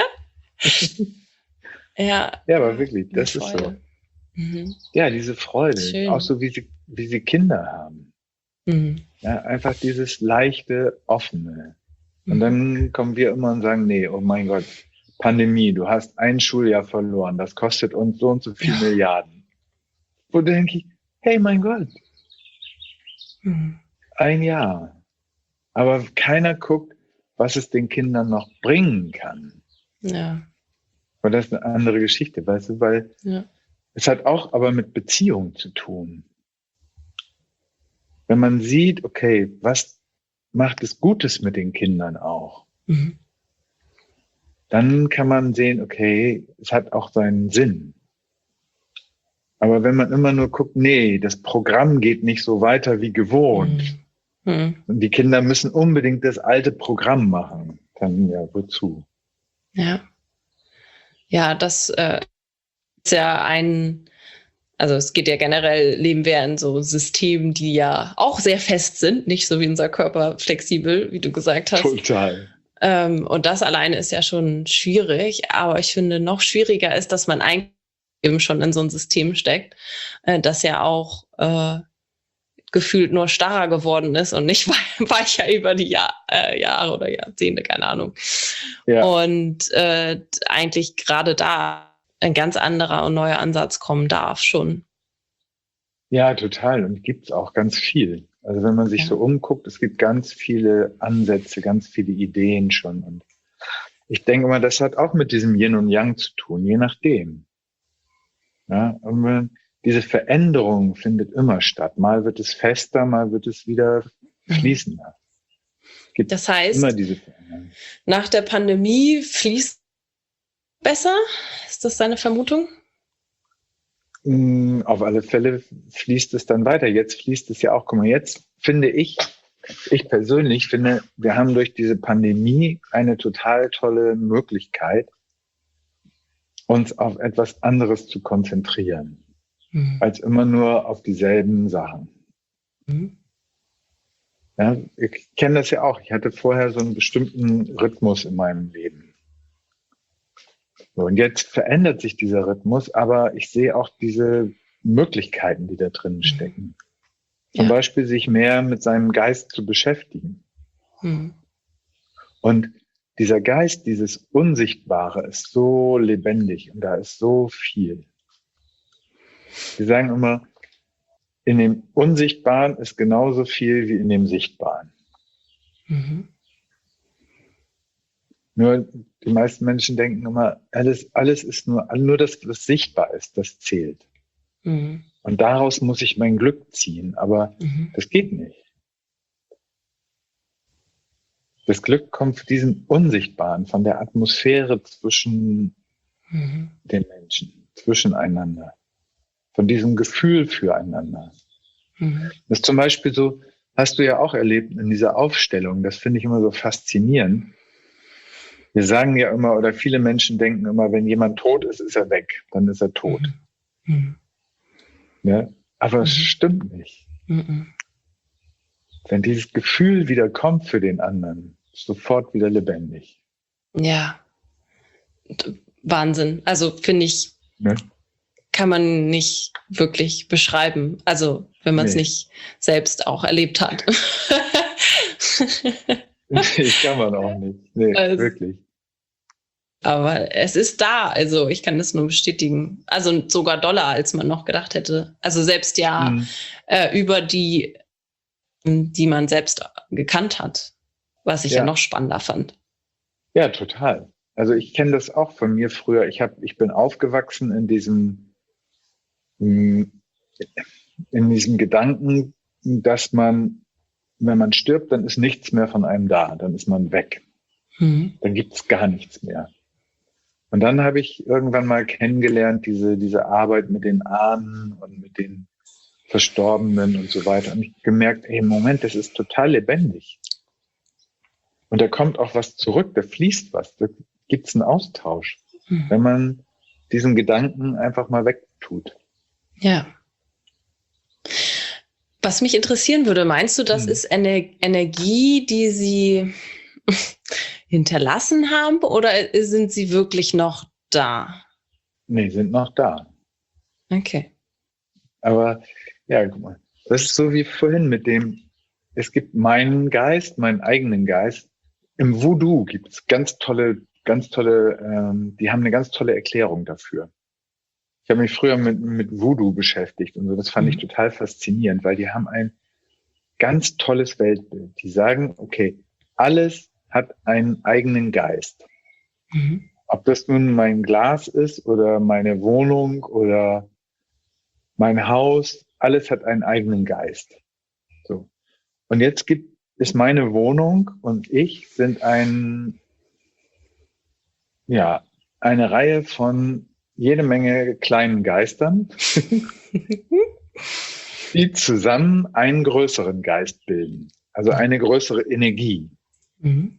ja. Ja, aber wirklich, das ist so. Mhm. Ja, diese Freude. Schön. Auch so, wie sie, wie sie Kinder haben. Mhm. Ja, einfach dieses leichte, offene. Und mhm. dann kommen wir immer und sagen, nee, oh mein Gott, Pandemie, du hast ein Schuljahr verloren, das kostet uns so und so viel ja. Milliarden. Wo denke ich, hey, mein Gott, mhm. ein Jahr. Aber keiner guckt, was es den Kindern noch bringen kann. Ja. Weil das ist eine andere Geschichte, weißt du, weil ja. es hat auch aber mit Beziehung zu tun. Wenn man sieht, okay, was macht es Gutes mit den Kindern auch, mhm. dann kann man sehen, okay, es hat auch seinen Sinn. Aber wenn man immer nur guckt, nee, das Programm geht nicht so weiter wie gewohnt, mhm. und die Kinder müssen unbedingt das alte Programm machen, dann ja, wozu? Ja, ja, das äh, ist ja ein, also es geht ja generell, leben wir in so Systemen, die ja auch sehr fest sind, nicht so wie unser Körper flexibel, wie du gesagt hast. Total. Ähm, und das alleine ist ja schon schwierig, aber ich finde, noch schwieriger ist, dass man eigentlich eben schon in so ein System steckt, äh, das ja auch äh, gefühlt nur starrer geworden ist und nicht weicher über die Jahr, äh, Jahre oder Jahrzehnte, keine Ahnung. Ja. Und äh, eigentlich gerade da ein ganz anderer und neuer Ansatz kommen darf schon. Ja, total. Und gibt es auch ganz viel. Also wenn man sich ja. so umguckt, es gibt ganz viele Ansätze, ganz viele Ideen schon. Und ich denke mal, das hat auch mit diesem Yin und Yang zu tun, je nachdem. Ja, und diese Veränderung findet immer statt. Mal wird es fester, mal wird es wieder fließender. Es gibt das heißt, immer diese Veränderung. Nach der Pandemie fließt besser? Ist das deine Vermutung? mh, auf alle Fälle fließt es dann weiter. Jetzt fließt es ja auch. Guck mal, jetzt finde ich, ich persönlich finde, wir haben durch diese Pandemie eine total tolle Möglichkeit, uns auf etwas anderes zu konzentrieren, mhm. als immer nur auf dieselben Sachen. Mhm. Ja, ich kenne das ja auch. Ich hatte vorher so einen bestimmten Rhythmus in meinem Leben. So, und jetzt verändert sich dieser Rhythmus, aber ich sehe auch diese Möglichkeiten, die da drin stecken. Zum ja. Beispiel sich mehr mit seinem Geist zu beschäftigen. Mhm. Und dieser Geist, dieses Unsichtbare ist so lebendig und da ist so viel. Wir sagen immer, in dem Unsichtbaren ist genauso viel wie in dem Sichtbaren. Mhm. Nur die meisten Menschen denken immer, alles, alles ist nur, nur das, was sichtbar ist, das zählt. Mhm. Und daraus muss ich mein Glück ziehen, aber mhm. das geht nicht. Das Glück kommt von diesem Unsichtbaren, von der Atmosphäre zwischen mhm. den Menschen, zwischeneinander. Von diesem Gefühl füreinander. Mhm. Das ist zum Beispiel so, hast du ja auch erlebt in dieser Aufstellung, das finde ich immer so faszinierend. Wir sagen ja immer, oder viele Menschen denken immer, wenn jemand tot ist, ist er weg, dann ist er tot. Mhm. Ja, aber mhm. es stimmt nicht. Mhm. Wenn dieses Gefühl wieder kommt für den anderen, ist sofort wieder lebendig. Ja, Wahnsinn. Also finde ich, ne? Kann man nicht wirklich beschreiben. Also wenn man es nee. nicht selbst auch erlebt hat. Nee, kann man auch nicht. Nee, also, wirklich. Aber es ist da. Also ich kann das nur bestätigen. Also sogar doller, als man noch gedacht hätte. Also selbst ja mhm. äh, über die, die man selbst gekannt hat. Was ich ja, ja noch spannender fand. Ja, total. Also ich kenne das auch von mir früher. Ich hab, ich bin aufgewachsen in diesem in diesem Gedanken, dass man, wenn man stirbt, dann ist nichts mehr von einem da, dann ist man weg. Mhm. Dann gibt es gar nichts mehr. Und dann habe ich irgendwann mal kennengelernt, diese, diese Arbeit mit den Ahnen und mit den Verstorbenen und so weiter. Und ich habe gemerkt, ey, Moment, das ist total lebendig. Und da kommt auch was zurück, da fließt was, da gibt es einen Austausch, mhm. wenn man diesen Gedanken einfach mal wegtut. Ja. Was mich interessieren würde, meinst du, das hm. ist eine Energie, die Sie hinterlassen haben, oder sind sie wirklich noch da? Nee, sind noch da. Okay. Aber ja, guck mal, das ist so wie vorhin mit dem, es gibt meinen Geist, meinen eigenen Geist. Im Voodoo gibt es ganz tolle, ganz tolle, ähm, die haben eine ganz tolle Erklärung dafür. Ich habe mich früher mit, mit Voodoo beschäftigt und so. Das fand mhm. ich total faszinierend, weil die haben ein ganz tolles Weltbild. Die sagen, okay, alles hat einen eigenen Geist. Mhm. Ob das nun mein Glas ist oder meine Wohnung oder mein Haus, alles hat einen eigenen Geist. So. Und jetzt gibt es meine Wohnung und ich sind ein, ja, eine Reihe von jede Menge kleinen Geistern, die zusammen einen größeren Geist bilden, also eine größere Energie. Mhm.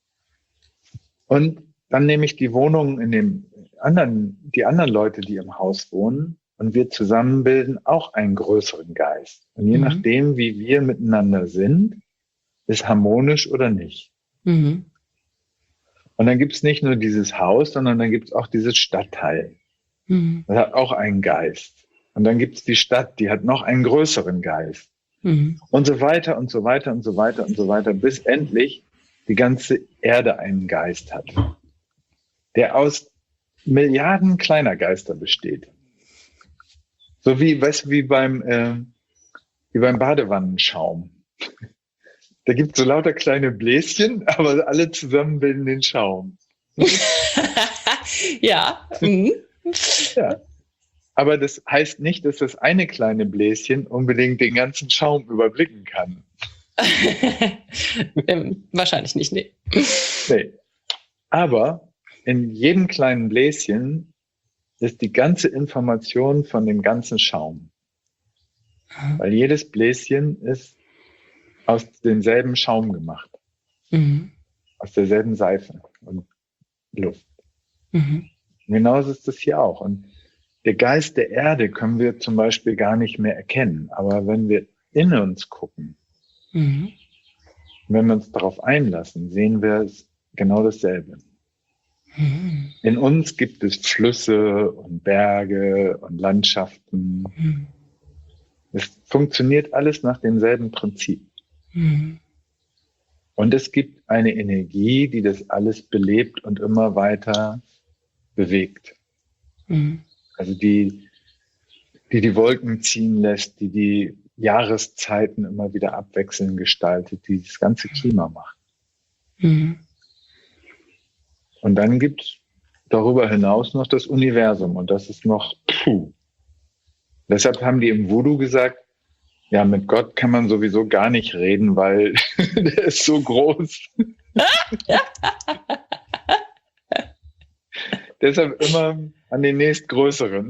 Und dann nehme ich die Wohnung in dem anderen, die anderen Leute, die im Haus wohnen, und wir zusammen bilden auch einen größeren Geist. Und je mhm. nachdem, wie wir miteinander sind, ist harmonisch oder nicht. Mhm. Und dann gibt es nicht nur dieses Haus, sondern dann gibt es auch dieses Stadtteil. Mhm. Das hat auch einen Geist. Und dann gibt es die Stadt, die hat noch einen größeren Geist. Mhm. Und so weiter und so weiter und so weiter und so weiter, bis endlich die ganze Erde einen Geist hat, der aus Milliarden kleiner Geister besteht. So wie, weißt du, wie beim, äh, wie beim Badewannenschaum. Da gibt es so lauter kleine Bläschen, aber alle zusammen bilden den Schaum. Ja. Mhm. Ja. Aber das heißt nicht, dass das eine kleine Bläschen unbedingt den ganzen Schaum überblicken kann. Wahrscheinlich nicht, nee. Nee. Aber in jedem kleinen Bläschen ist die ganze Information von dem ganzen Schaum. Weil jedes Bläschen ist aus demselben Schaum gemacht. Mhm. Aus derselben Seife und Luft. Mhm. Genauso ist das hier auch. Und der Geist der Erde können wir zum Beispiel gar nicht mehr erkennen. Aber wenn wir in uns gucken, mhm. wenn wir uns darauf einlassen, sehen wir es genau dasselbe. Mhm. In uns gibt es Flüsse und Berge und Landschaften. Mhm. Es funktioniert alles nach demselben Prinzip. Mhm. Und es gibt eine Energie, die das alles belebt und immer weiter bewegt. Mhm. Also die, die die Wolken ziehen lässt, die die Jahreszeiten immer wieder abwechselnd gestaltet, die das ganze Klima macht. Mhm. Und dann gibt es darüber hinaus noch das Universum und das ist noch puh. Deshalb haben die im Voodoo gesagt, ja, mit Gott kann man sowieso gar nicht reden, weil der ist so groß. Deshalb immer an den nächstgrößeren.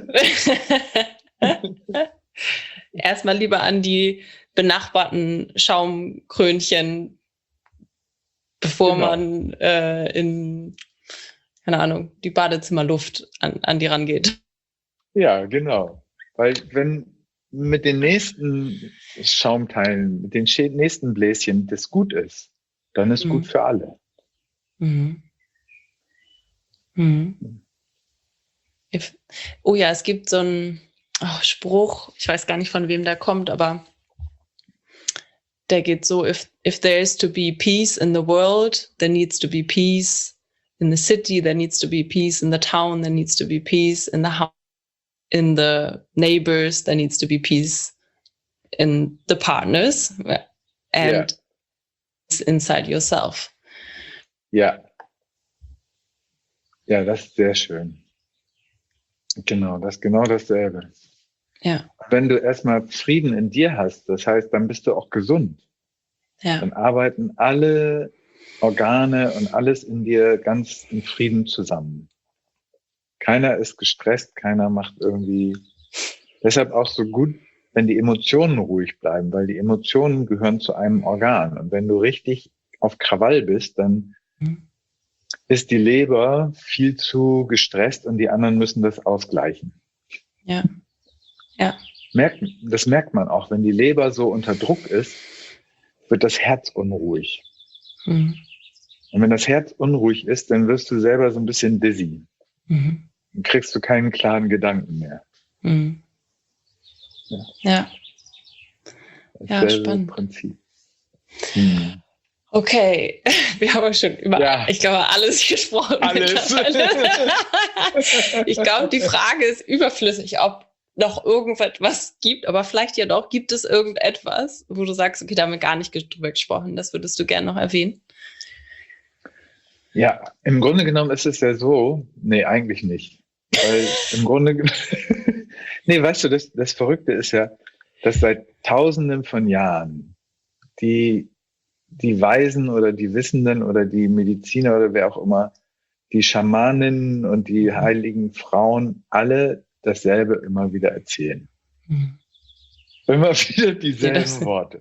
Erstmal lieber an die benachbarten Schaumkrönchen, bevor genau. man äh, in, keine Ahnung, die Badezimmerluft an, an die rangeht. Ja, genau. Weil wenn mit den nächsten Schaumteilen, mit den nächsten Bläschen das gut ist, dann ist mhm. gut für alle. Mhm. Mhm. If, oh ja, es gibt so einen oh, Spruch, ich weiß gar nicht, von wem der kommt, aber der geht so, if, if there is to be peace in the world, there needs to be peace in the city, there needs to be peace in the town, there needs to be peace in the house, in the neighbors, there needs to be peace in the partners and yeah. inside yourself. Ja. Ja, das ist sehr schön. Genau, das ist genau dasselbe. Ja. Wenn du erstmal Frieden in dir hast, das heißt, dann bist du auch gesund. Ja. Dann arbeiten alle Organe und alles in dir ganz in Frieden zusammen. Keiner ist gestresst, keiner macht irgendwie, deshalb auch so gut, wenn die Emotionen ruhig bleiben, weil die Emotionen gehören zu einem Organ. Und wenn du richtig auf Krawall bist, dann mhm. ist die Leber viel zu gestresst und die anderen müssen das ausgleichen. Ja. Ja. Merkt, das merkt man auch, wenn die Leber so unter Druck ist, wird das Herz unruhig. Mhm. Und wenn das Herz unruhig ist, dann wirst du selber so ein bisschen dizzy. Mhm. Dann kriegst du keinen klaren Gedanken mehr. Mhm. Ja. Ja, ja spannend. Prinzip. Hm. Okay, wir haben schon über, ja. ich glaube, alles gesprochen. Alles. Ich glaube, die Frage ist überflüssig, ob noch irgendetwas gibt, aber vielleicht ja doch, gibt es irgendetwas, wo du sagst, okay, da haben wir gar nicht drüber gesprochen, das würdest du gerne noch erwähnen? Ja, im Grunde genommen ist es ja so, nee, eigentlich nicht. Weil im Grunde genommen, nee, weißt du, das, das Verrückte ist ja, dass seit Tausenden von Jahren die, die Weisen oder die Wissenden oder die Mediziner oder wer auch immer, die Schamaninnen und die heiligen Frauen alle dasselbe immer wieder erzählen. Mhm. Immer wieder dieselben Worte.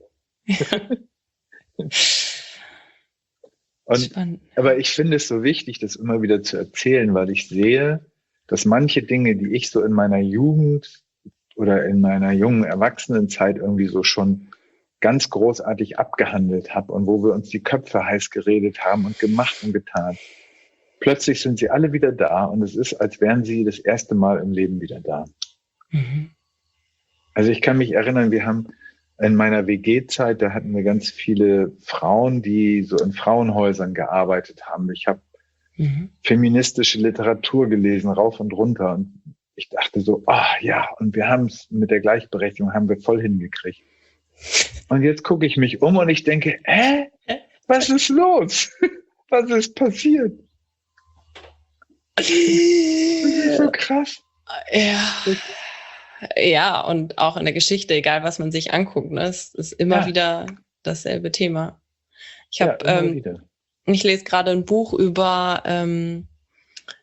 Und, Spannend. Aber ich finde es so wichtig, das immer wieder zu erzählen, weil ich sehe, dass manche Dinge, die ich so in meiner Jugend oder in meiner jungen Erwachsenenzeit irgendwie so schon ganz großartig abgehandelt habe und wo wir uns die Köpfe heiß geredet haben und gemacht und getan, plötzlich sind sie alle wieder da und es ist, als wären sie das erste Mal im Leben wieder da. Mhm. Also ich kann mich erinnern, wir haben in meiner W G-Zeit, da hatten wir ganz viele Frauen, die so in Frauenhäusern gearbeitet haben. Ich habe mhm. feministische Literatur gelesen, rauf und runter. Und ich dachte so, ah ja, und wir haben es mit der Gleichberechtigung, haben wir voll hingekriegt. Und jetzt gucke ich mich um und ich denke, hä? Was ist los? Was ist passiert? Das ist so krass. Ja. Ja, und auch in der Geschichte, egal was man sich anguckt, ne, es ist immer ja. wieder dasselbe Thema. Ich habe, ja, ähm, ich lese gerade ein Buch über ähm,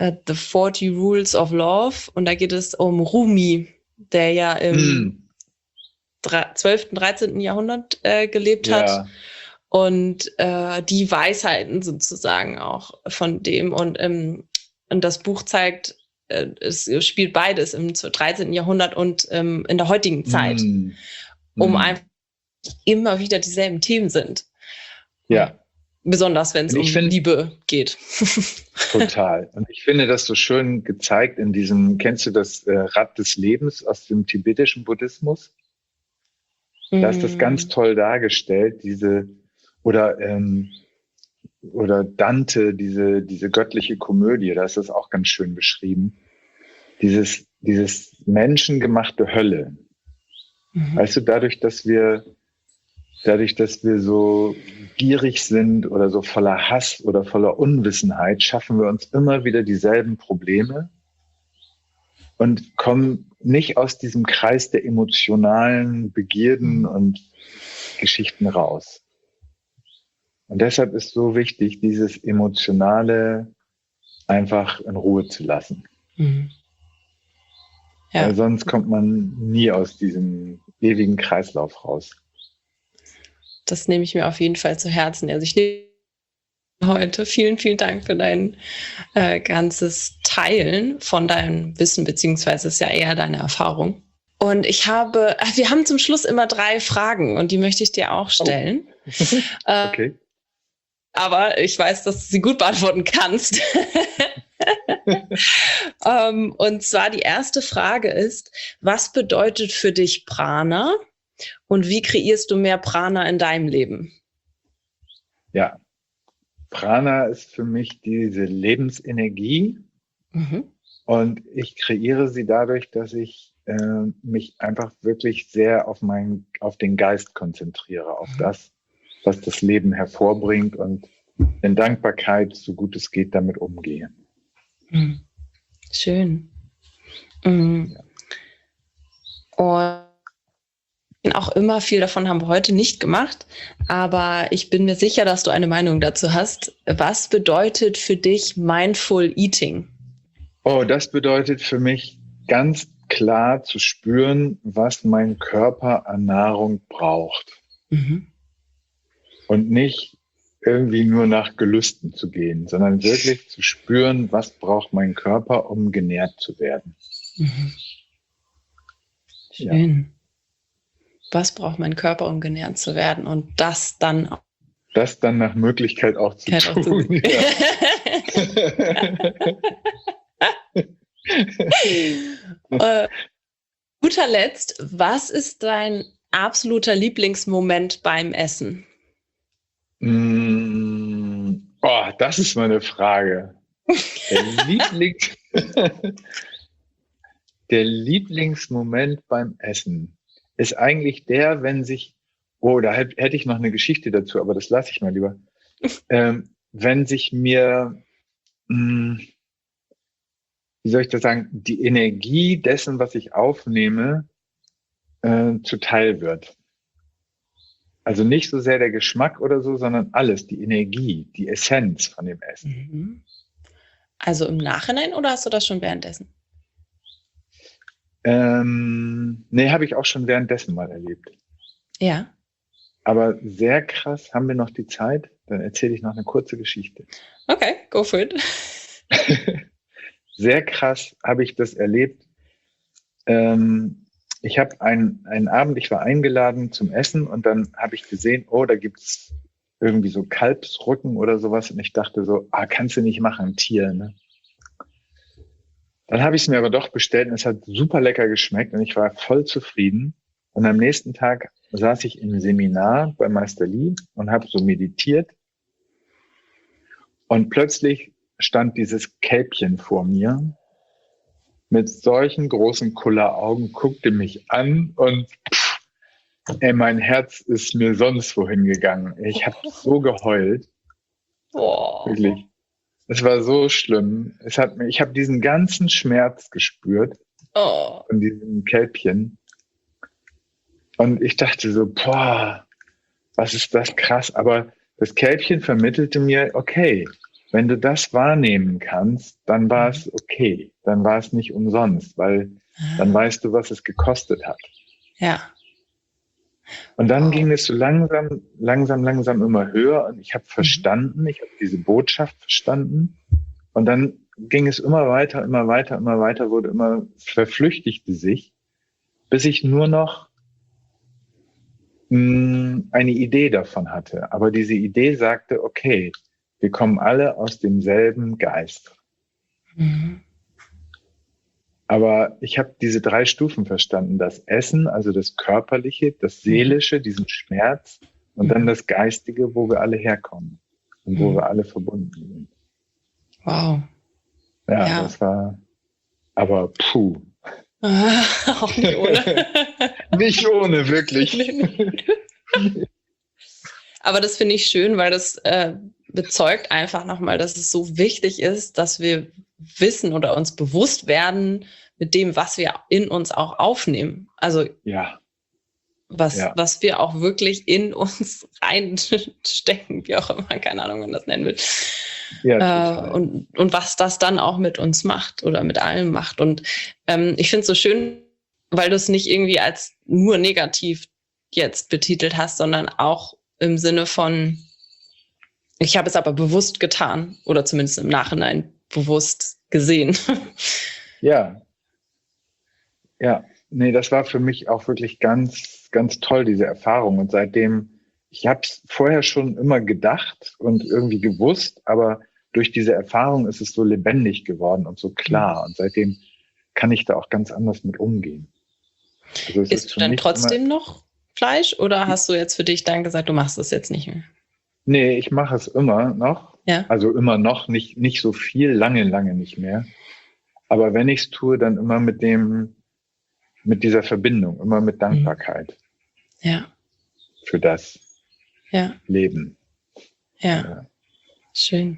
uh, The forty Rules of Love und da geht es um Rumi, der ja im mm. zwölften, dreizehnten Jahrhundert äh, gelebt ja. hat und äh, die Weisheiten sozusagen auch von dem und, ähm, und das Buch zeigt, äh, es spielt beides im dreizehnten Jahrhundert und ähm, in der heutigen Zeit, mm. um mm. einfach immer wieder dieselben Themen sind. Ja. Besonders, wenn es um find, Liebe geht. Total. Und ich finde das so schön gezeigt in diesem, kennst du das äh, Rad des Lebens aus dem tibetischen Buddhismus? Da ist das ganz toll dargestellt, diese, oder, ähm, oder Dante, diese, diese göttliche Komödie, da ist das auch ganz schön beschrieben. Dieses, dieses menschengemachte Hölle. Mhm. Weißt du, dadurch, dass wir, dadurch, dass wir so gierig sind oder so voller Hass oder voller Unwissenheit, schaffen wir uns immer wieder dieselben Probleme und kommen nicht aus diesem Kreis der emotionalen Begierden und Geschichten raus. Und deshalb ist so wichtig, dieses Emotionale einfach in Ruhe zu lassen. Mhm. Ja. Weil sonst kommt man nie aus diesem ewigen Kreislauf raus. Das nehme ich mir auf jeden Fall zu Herzen. Also ich nehme heute vielen, vielen Dank für dein äh, ganzes Teilen von deinem Wissen, beziehungsweise ist ja eher deine Erfahrung. Und ich habe, wir haben zum Schluss immer drei Fragen und die möchte ich dir auch stellen. Oh. Okay. Äh, aber ich weiß, dass du sie gut beantworten kannst. um, und zwar die erste Frage ist, was bedeutet für dich Prana und wie kreierst du mehr Prana in deinem Leben? Ja. Prana ist für mich diese Lebensenergie mhm. und ich kreiere sie dadurch, dass ich äh, mich einfach wirklich sehr auf meinen, auf den Geist konzentriere, auf mhm. das, was das Leben hervorbringt und in Dankbarkeit, so gut es geht, damit umgehe. Mhm. Schön. Mhm. Ja. Und auch immer viel davon haben wir heute nicht gemacht, aber ich bin mir sicher, dass du eine Meinung dazu hast. Was bedeutet für dich Mindful Eating? Oh, das bedeutet für mich ganz klar zu spüren, was mein Körper an Nahrung braucht. Mhm. Und nicht irgendwie nur nach Gelüsten zu gehen, sondern wirklich zu spüren, was braucht mein Körper, um genährt zu werden. Mhm. Schön. Ja. Was braucht mein Körper, um genährt zu werden? Und das dann auch. Das dann nach Möglichkeit auch zuKeit tun. Auch zu ja. äh, guter Letzt, was ist dein absoluter Lieblingsmoment beim Essen? Mm, oh, das ist meine Frage. Der, Lieblings Der Lieblingsmoment beim Essen ist eigentlich der, wenn sich, oh, da hätte ich noch eine Geschichte dazu, aber das lasse ich mal lieber. ähm, wenn sich mir, mh, wie soll ich das sagen, die Energie dessen, was ich aufnehme, äh, zuteil wird. Also nicht so sehr der Geschmack oder so, sondern alles, die Energie, die Essenz von dem Essen. Mhm. Also im Nachhinein oder hast du das schon währenddessen? Ähm, nee, habe ich auch schon währenddessen mal erlebt. Ja. Aber sehr krass, haben wir noch die Zeit? Dann erzähle ich noch eine kurze Geschichte. Okay, go for it. Sehr krass habe ich das erlebt. Ähm, ich habe einen, einen Abend, ich war eingeladen zum Essen und dann habe ich gesehen, oh, da gibt es irgendwie so Kalbsrücken oder sowas und ich dachte so, ah, kannst du nicht machen, ein Tier, ne? Dann habe ich es mir aber doch bestellt und es hat super lecker geschmeckt und ich war voll zufrieden. Und am nächsten Tag saß ich im Seminar bei Meister Li und habe so meditiert. Und plötzlich stand dieses Kälbchen vor mir mit solchen großen Kulleraugen, guckte mich an und pff, ey, mein Herz ist mir sonst wohin gegangen. Ich habe so geheult. Oh. Wirklich. Es war so schlimm. Es hat mir, ich habe diesen ganzen Schmerz gespürt oh. von diesem Kälbchen. Und ich dachte so, boah, was ist das krass. Aber das Kälbchen vermittelte mir, okay, wenn du das wahrnehmen kannst, dann war es okay. Dann war es nicht umsonst, weil dann weißt du, was es gekostet hat. Ja. Und dann Wow. ging es so langsam, langsam, langsam immer höher und ich habe verstanden, ich habe diese Botschaft verstanden und dann ging es immer weiter, immer weiter, immer weiter, wurde immer, verflüchtigte sich, bis ich nur noch mh, eine Idee davon hatte. Aber diese Idee sagte, okay, wir kommen alle aus demselben Geist. Mhm. Aber ich habe diese drei Stufen verstanden. Das Essen, also das Körperliche, das Seelische, diesen Schmerz und dann das Geistige, wo wir alle herkommen und wo Mhm. wir alle verbunden sind. Wow. Ja, Ja. das war, aber puh. Auch nicht ohne. Nicht ohne, wirklich. Aber das finde ich schön, weil das äh, bezeugt einfach nochmal, dass es so wichtig ist, dass wir wissen oder uns bewusst werden mit dem, was wir in uns auch aufnehmen. Also Ja. was, Ja. was wir auch wirklich in uns reinstecken, wie auch immer, keine Ahnung, wie man das nennen will. Ja, äh, total. und, und was das dann auch mit uns macht oder mit allem macht. Und ähm, ich finde es so schön, weil du es nicht irgendwie als nur negativ jetzt betitelt hast, sondern auch im Sinne von, ich habe es aber bewusst getan oder zumindest im Nachhinein bewusst gesehen. Ja. Ja. Nee, das war für mich auch wirklich ganz, ganz toll, diese Erfahrung. Und seitdem, ich habe es vorher schon immer gedacht und irgendwie gewusst, aber durch diese Erfahrung ist es so lebendig geworden und so klar. Und seitdem kann ich da auch ganz anders mit umgehen. Also es Isst ist du für dann mich trotzdem immer, noch Fleisch oder hast du jetzt für dich dann gesagt, du machst das jetzt nicht mehr? nee, ich mache es immer noch. Ja. Also immer noch, nicht, nicht so viel, lange, lange nicht mehr. Aber wenn ich es tue, dann immer mit dem, mit dieser Verbindung, immer mit Dankbarkeit Ja. für das Ja. Leben. Ja. Ja. Schön.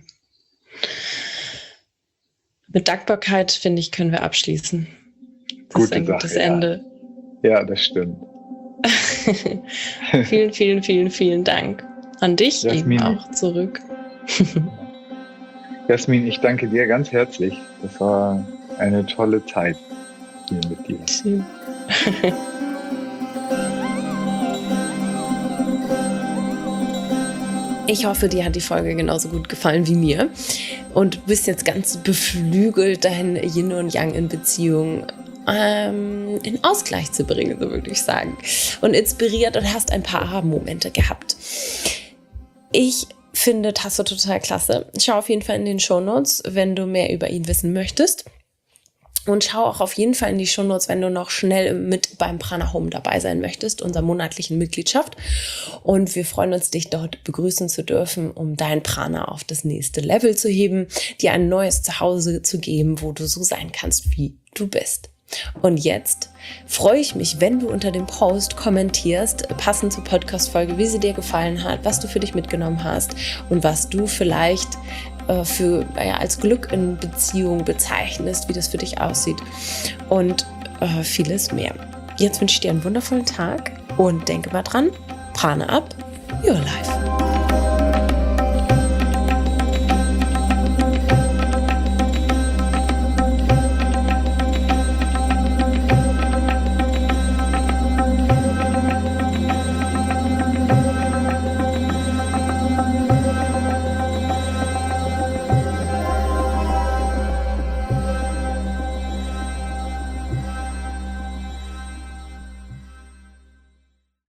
Mit Dankbarkeit, finde ich, können wir abschließen. Das Gute ist ein gutes Sache, ja. Ende. Ja, das stimmt. Vielen, vielen, vielen, vielen Dank an dich Jasmin. eben auch zurück. Jasmin, ich danke dir ganz herzlich. Das war eine tolle Zeit hier mit dir. Schön. Ich hoffe, dir hat die Folge genauso gut gefallen wie mir und du bist jetzt ganz beflügelt, dein Yin und Yang in Beziehung ähm, in Ausgleich zu bringen, so würde ich sagen. Und inspiriert und hast ein paar Aha-Momente gehabt. Ich finde Tasso total klasse. Schau auf jeden Fall in den Shownotes, wenn du mehr über ihn wissen möchtest. Und schau auch auf jeden Fall in die Shownotes, wenn du noch schnell mit beim Prana Home dabei sein möchtest, unserer monatlichen Mitgliedschaft. Und wir freuen uns, dich dort begrüßen zu dürfen, um dein Prana auf das nächste Level zu heben, dir ein neues Zuhause zu geben, wo du so sein kannst, wie du bist. Und jetzt freue ich mich, wenn du unter dem Post kommentierst, passend zur Podcast-Folge, wie sie dir gefallen hat, was du für dich mitgenommen hast und was du vielleicht äh, für, ja, als Glück in Beziehung bezeichnest, wie das für dich aussieht und äh, vieles mehr. Jetzt wünsche ich dir einen wundervollen Tag und denke mal dran, Prana up, your life.